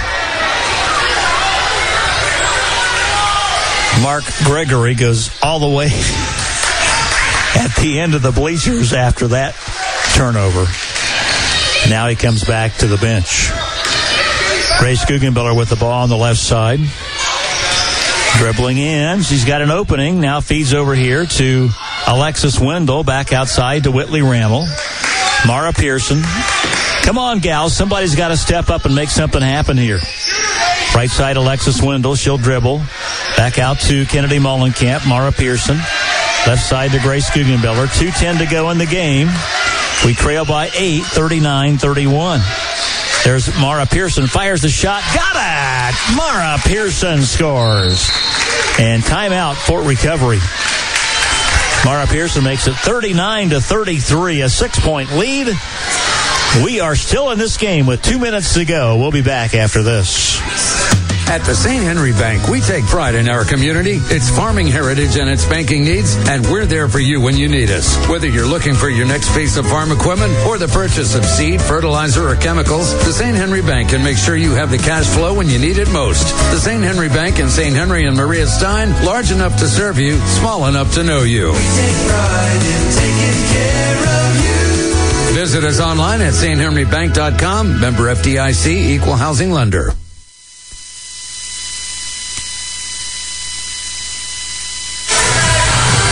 Mark Gregory, goes all the way at the end of the bleachers after that turnover. Now he comes back to the bench. Grace Guggenbiller with the ball on the left side. Dribbling in. She's got an opening. Now feeds over here to Alexis Wendell. Back outside to Whitley Rammel. Mara Pearson. Come on, gals. Somebody's got to step up and make something happen here. Right side, Alexis Wendell. She'll dribble. Back out to Kennedy Mollenkamp. Mara Pearson. Left side to Grace Guggenbiller. two ten to go in the game. We trail by eight, thirty-nine thirty-one. There's Mara Pearson. Fires the shot. Got it! Mara Pearson scores. And timeout, Fort Recovery. Mara Pearson makes it thirty-nine to thirty-three. A six-point lead. We are still in this game with two minutes to go. We'll be back after this. At the Saint Henry Bank, we take pride in our community, its farming heritage, and its banking needs, and we're there for you when you need us. Whether you're looking for your next piece of farm equipment or the purchase of seed, fertilizer, or chemicals, the Saint Henry Bank can make sure you have the cash flow when you need it most. The Saint Henry Bank in Saint Henry and Maria Stein, large enough to serve you, small enough to know you. We take pride in taking care of you. Visit us online at st henry bank dot com. Member F D I C, Equal Housing Lender.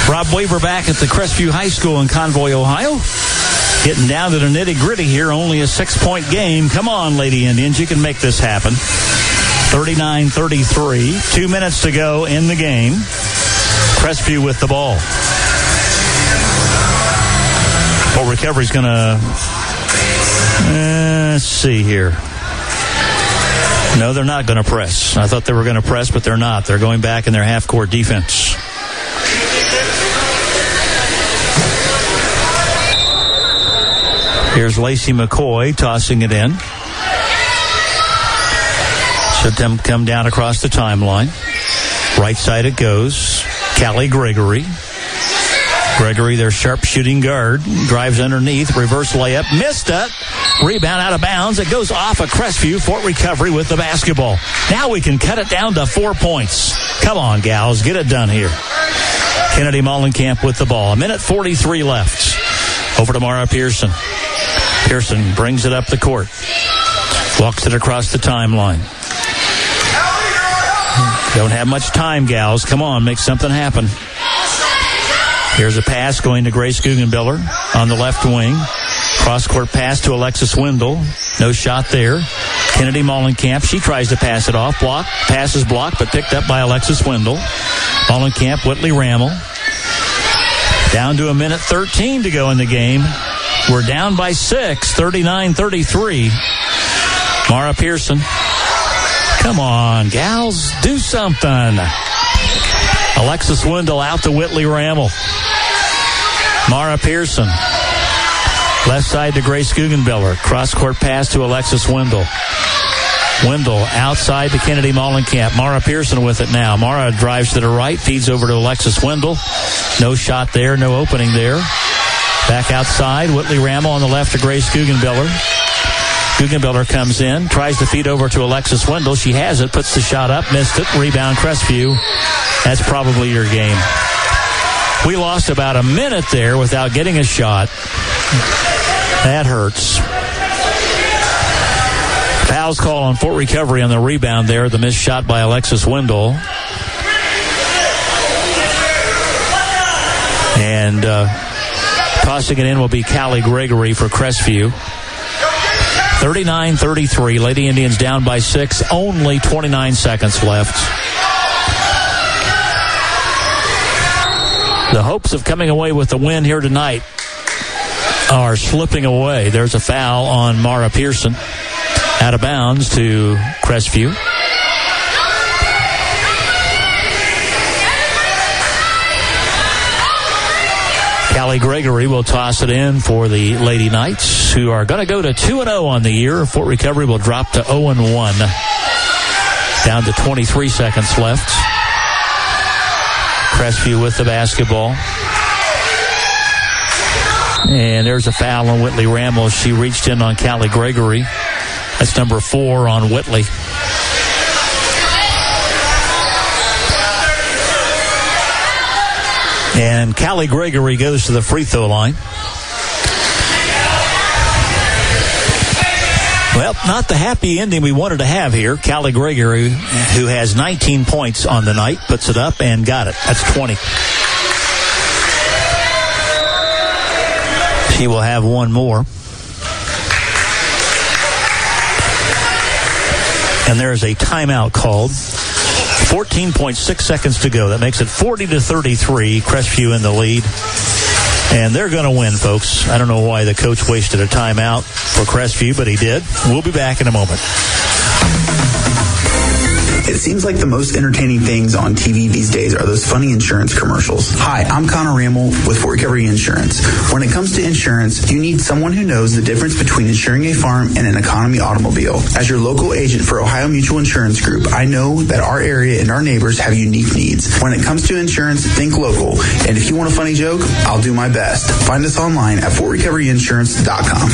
Rob Weaver back at the Crestview High School in Convoy, Ohio. Getting down to the nitty-gritty here. Only a six-point game. Come on, Lady Indians. You can make this happen. thirty-nine thirty-three. Two minutes to go in the game. Crestview with the ball. Well, recovery's going to... Uh, let's see here. No, they're not going to press. I thought they were going to press, but they're not. They're going back in their half-court defense. Here's Lacey McCoy tossing it in. Should them come down across the timeline. Right side it goes. Callie Gregory. Gregory, their sharp shooting guard, drives underneath. Reverse layup. Missed it. Rebound out of bounds. It goes off of Crestview. Fort Recovery with the basketball. Now we can cut it down to four points. Come on, gals. Get it done here. Kennedy Mollenkamp with the ball. A minute forty-three left. Over to Mara Pearson. Pearson brings it up the court. Walks it across the timeline. Don't have much time, gals. Come on, make something happen. Here's a pass going to Grace Guggenbiller on the left wing. Cross-court pass to Alexis Wendell. No shot there. Kennedy Mollenkamp, she tries to pass it off. Block. Pass is blocked, but picked up by Alexis Wendell. Mollenkamp, Whitley Rammel. Down to a minute thirteen to go in the game. We're down by six, thirty-nine thirty-three. Mara Pearson. Come on, gals, do something. Alexis Wendell out to Whitley Rammel. Mara Pearson. Left side to Grace Guggenbiller. Cross-court pass to Alexis Wendell. Wendell outside to Kennedy Mollenkamp. Mara Pearson with it now. Mara drives to the right, feeds over to Alexis Wendell. No shot there, no opening there. Back outside, Whitley Rammel on the left to Grace Guggenbiller. Guggenbiller comes in, tries to feed over to Alexis Wendell. She has it, puts the shot up, missed it. Rebound Crestview. That's probably your game. We lost about a minute there without getting a shot. That hurts. Foul's call on Fort Recovery on the rebound there. The missed shot by Alexis Wendell. And uh, tossing it in will be Callie Gregory for Crestview. thirty-nine thirty-three. Lady Indians down by six. Only twenty-nine seconds left. The hopes of coming away with the win here tonight are slipping away. There's a foul on Mara Pearson. Out of bounds to Crestview. Callie Gregory will toss it in for the Lady Knights, who are going to go to two and oh on the year. Fort Recovery will drop to oh and one. Down to twenty-three seconds left. Crestview with the basketball. And there's a foul on Whitley Rammel. She reached in on Callie Gregory. That's number four on Whitley. And Callie Gregory goes to the free throw line. Well, not the happy ending we wanted to have here. Callie Gregory, who has nineteen points on the night, puts it up and got it. That's twenty. She will have one more. And there is a timeout called. fourteen point six seconds to go. That makes it forty to thirty-three. Crestview in the lead. And they're going to win, folks. I don't know why the coach wasted a timeout for Crestview, but he did. We'll be back in a moment. It seems like the most entertaining things on T V these days are those funny insurance commercials. Hi, I'm Connor Rammel with Fort Recovery Insurance. When it comes to insurance, you need someone who knows the difference between insuring a farm and an economy automobile. As your local agent for Ohio Mutual Insurance Group, I know that our area and our neighbors have unique needs. When it comes to insurance, think local. And if you want a funny joke, I'll do my best. Find us online at fort recovery insurance dot com.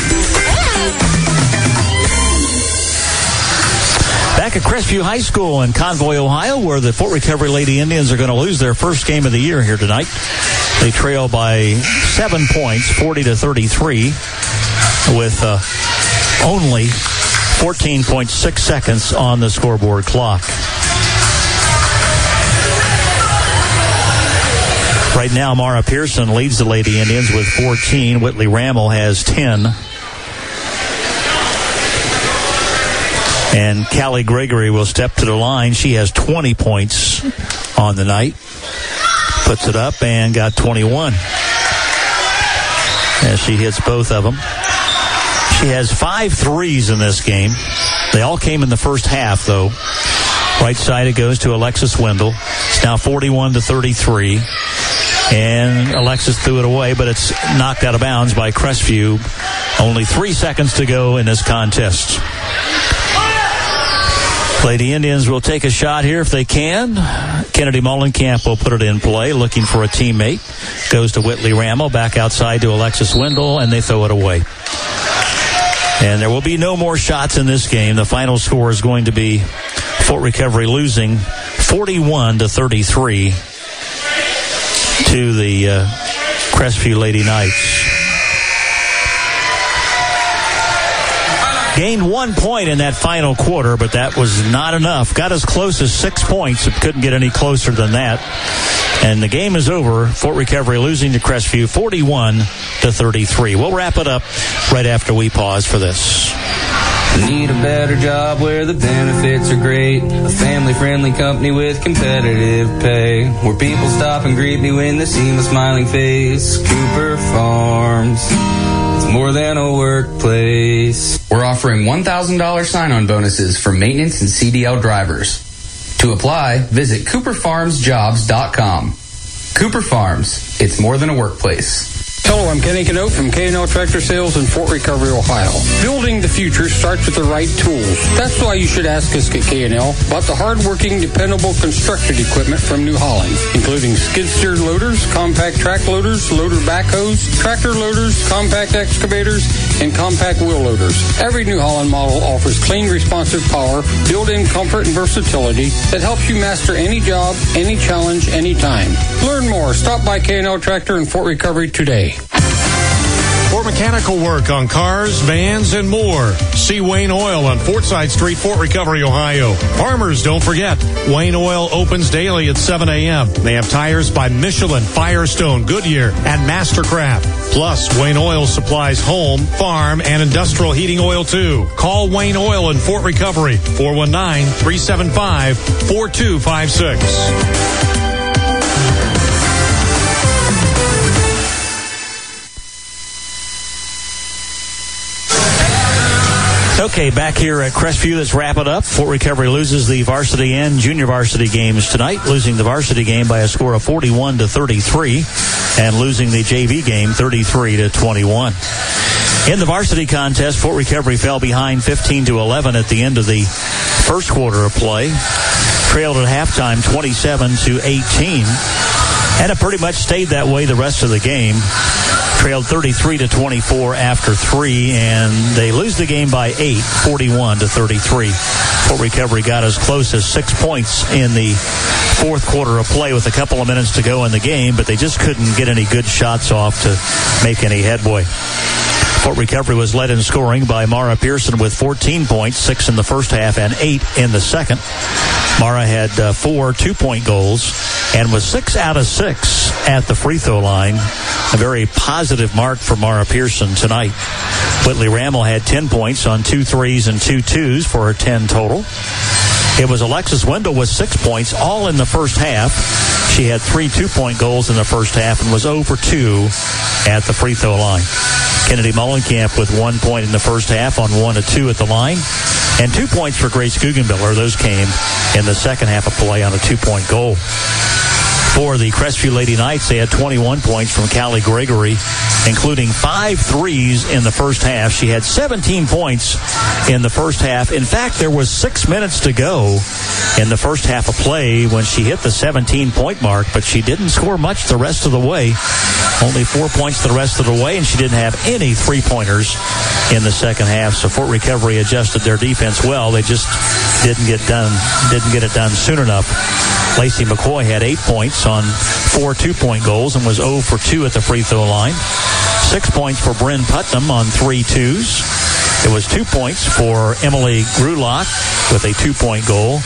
Back at Crestview High School in Convoy, Ohio, where the Fort Recovery Lady Indians are going to lose their first game of the year here tonight. They trail by seven points, forty to thirty-three, with uh, only fourteen point six seconds on the scoreboard clock. Right now, Mara Pearson leads the Lady Indians with fourteen. Whitley Rammel has ten. And Callie Gregory will step to the line. She has twenty points on the night. Puts it up and got twenty-one. As she hits both of them. She has five threes in this game. They all came in the first half, though. Right side, it goes to Alexis Wendell. It's now forty-one to thirty-three. And Alexis threw it away, but it's knocked out of bounds by Crestview. Only three seconds to go in this contest. Lady Indians will take a shot here if they can. Kennedy Mullenkamp will put it in play, looking for a teammate. Goes to Whitley Rammel, back outside to Alexis Wendell, and they throw it away. And there will be no more shots in this game. The final score is going to be Fort Recovery losing forty-one to thirty-three to the uh, Crestview Lady Knights. Gained one point in that final quarter, but that was not enough. Got as close as six points. It couldn't get any closer than that. And the game is over. Fort Recovery losing to Crestview forty-one to thirty-three. We'll wrap it up right after we pause for this. Need a better job where the benefits are great. A family-friendly company with competitive pay. Where people stop and greet me when they see my smiling face. Cooper Farms. It's more than a workplace. We're offering one thousand dollars sign-on bonuses for maintenance and C D L drivers. To apply, visit cooper farms jobs dot com. Cooper Farms. It's more than a workplace. Hello, I'm Kenny Canote from K and L Tractor Sales in Fort Recovery, Ohio. Building the future starts with the right tools. That's why you should ask us at K and L about the hard-working, dependable construction equipment from New Holland, including skid-steer loaders, compact track loaders, loader backhoes, tractor loaders, compact excavators, and compact wheel loaders. Every New Holland model offers clean, responsive power, built-in comfort and versatility that helps you master any job, any challenge, anytime. Learn more. Stop by K and L Tractor in Fort Recovery today. For mechanical work on cars, vans, and more, see Wayne Oil on Fortside Street, Fort Recovery, Ohio. Farmers, don't forget, Wayne Oil opens daily at seven a.m. They have tires by Michelin, Firestone, Goodyear, and Mastercraft. Plus, Wayne Oil supplies home, farm, and industrial heating oil, too. Call Wayne Oil in Fort Recovery, four one nine, three seven five, four two five six. Okay, back here at Crestview, let's wrap it up. Fort Recovery loses the varsity and junior varsity games tonight, losing the varsity game by a score of forty-one to thirty-three and losing the J V game thirty-three to twenty-one. In the varsity contest, Fort Recovery fell behind fifteen to eleven at the end of the first quarter of play. Trailed at halftime twenty-seven to eighteen. And it pretty much stayed that way the rest of the game. Trailed thirty-three to twenty-four after three, and they lose the game by eight, forty-one to thirty-three. Fort Recovery got as close as six points in the fourth quarter of play with a couple of minutes to go in the game, but they just couldn't get any good shots off to make any headway. Fort Recovery was led in scoring by Mara Pearson with fourteen points, six in the first half and eight in the second. Mara had uh, four two-point goals and was six out of six at the free throw line. A very positive mark for Mara Pearson tonight. Whitley Rammel had ten points on two threes and two twos for her ten total. It was Alexis Wendell with six points, all in the first half. She had three two-point goals in the first half and was zero for two at the free throw line. Kennedy Mullenkamp with one point in the first half on one to two at the line. And two points for Grace Guggenbiller. Those came in the second half of play on a two-point goal. For the Crestview Lady Knights, they had twenty-one points from Callie Gregory, including five threes in the first half. She had seventeen points in the first half. In fact, there was six minutes to go in the first half of play when she hit the seventeen-point mark, but she didn't score much the rest of the way. Only four points the rest of the way, and she didn't have any three-pointers in the second half. So Fort Recovery adjusted their defense well. They just didn't get done, didn't get it done soon enough. Lacey McCoy had eight points on four two-point goals and was zero for two at the free throw line. Six points for Bryn Putnam on three twos. It was two points for Emily Grulock with a two-point goal.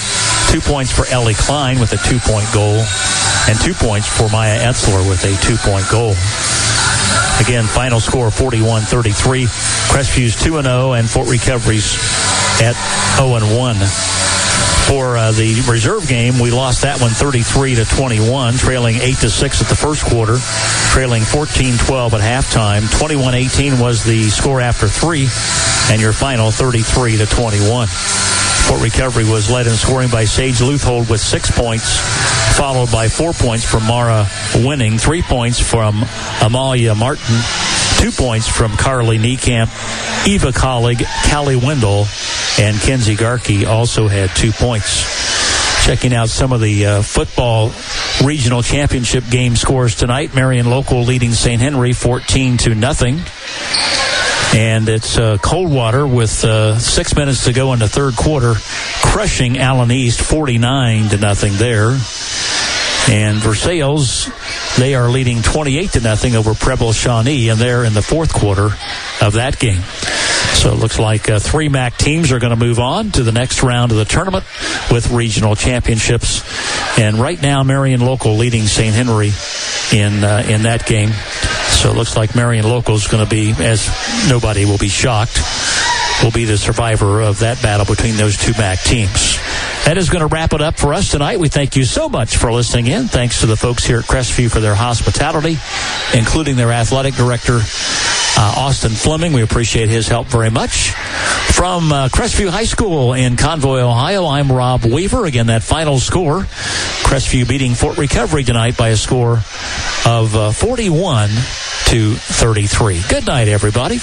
Two points for Ellie Klein with a two-point goal, and two points for Maya Etzler with a two-point goal. Again, final score forty-one thirty-three. Crestview's two and oh, and Fort Recovery's at oh and one. For uh, the reserve game, we lost that one thirty-three to twenty-one, trailing eight to six at the first quarter, trailing fourteen twelve at halftime. twenty-one eighteen was the score after three, and your final thirty-three to twenty-one. Fort Recovery was led in scoring by Sage Luthold with six points, followed by four points from Mara Winning, three points from Amalia Martin, two points from Carly Niekamp, Eva Collig, Callie Wendell, and Kenzie Garkey also had two points. Checking out some of the uh, football regional championship game scores tonight. Marion Local leading Saint Henry fourteen to nothing. And it's uh, Coldwater with uh, six minutes to go in the third quarter, crushing Allen East forty-nine to nothing there. And Versailles, they are leading twenty-eight to nothing over Preble Shawnee, and they're in the fourth quarter of that game. So it looks like uh, three M A C teams are going to move on to the next round of the tournament with regional championships. And right now, Marion Local leading Saint Henry in uh, in that game. So it looks like Marion Local is going to be, as nobody will be shocked, will be the survivor of that battle between those two M A C teams. That is going to wrap it up for us tonight. We thank you so much for listening in. Thanks to the folks here at Crestview for their hospitality, including their athletic director, uh, Austin Fleming. We appreciate his help very much. From uh, Crestview High School in Convoy, Ohio, I'm Rob Weaver. Again, that final score, Crestview beating Fort Recovery tonight by a score of uh, forty-one to thirty-three. Good night, everybody.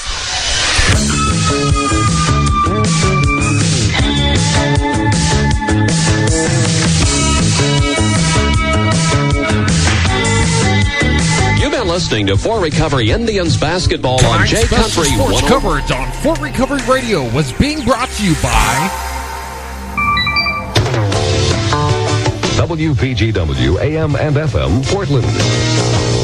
You've been listening to Fort Recovery Indians basketball on J Country. Sports coverage on Fort Recovery Radio was being brought to you by W P G W A M and F M Portland.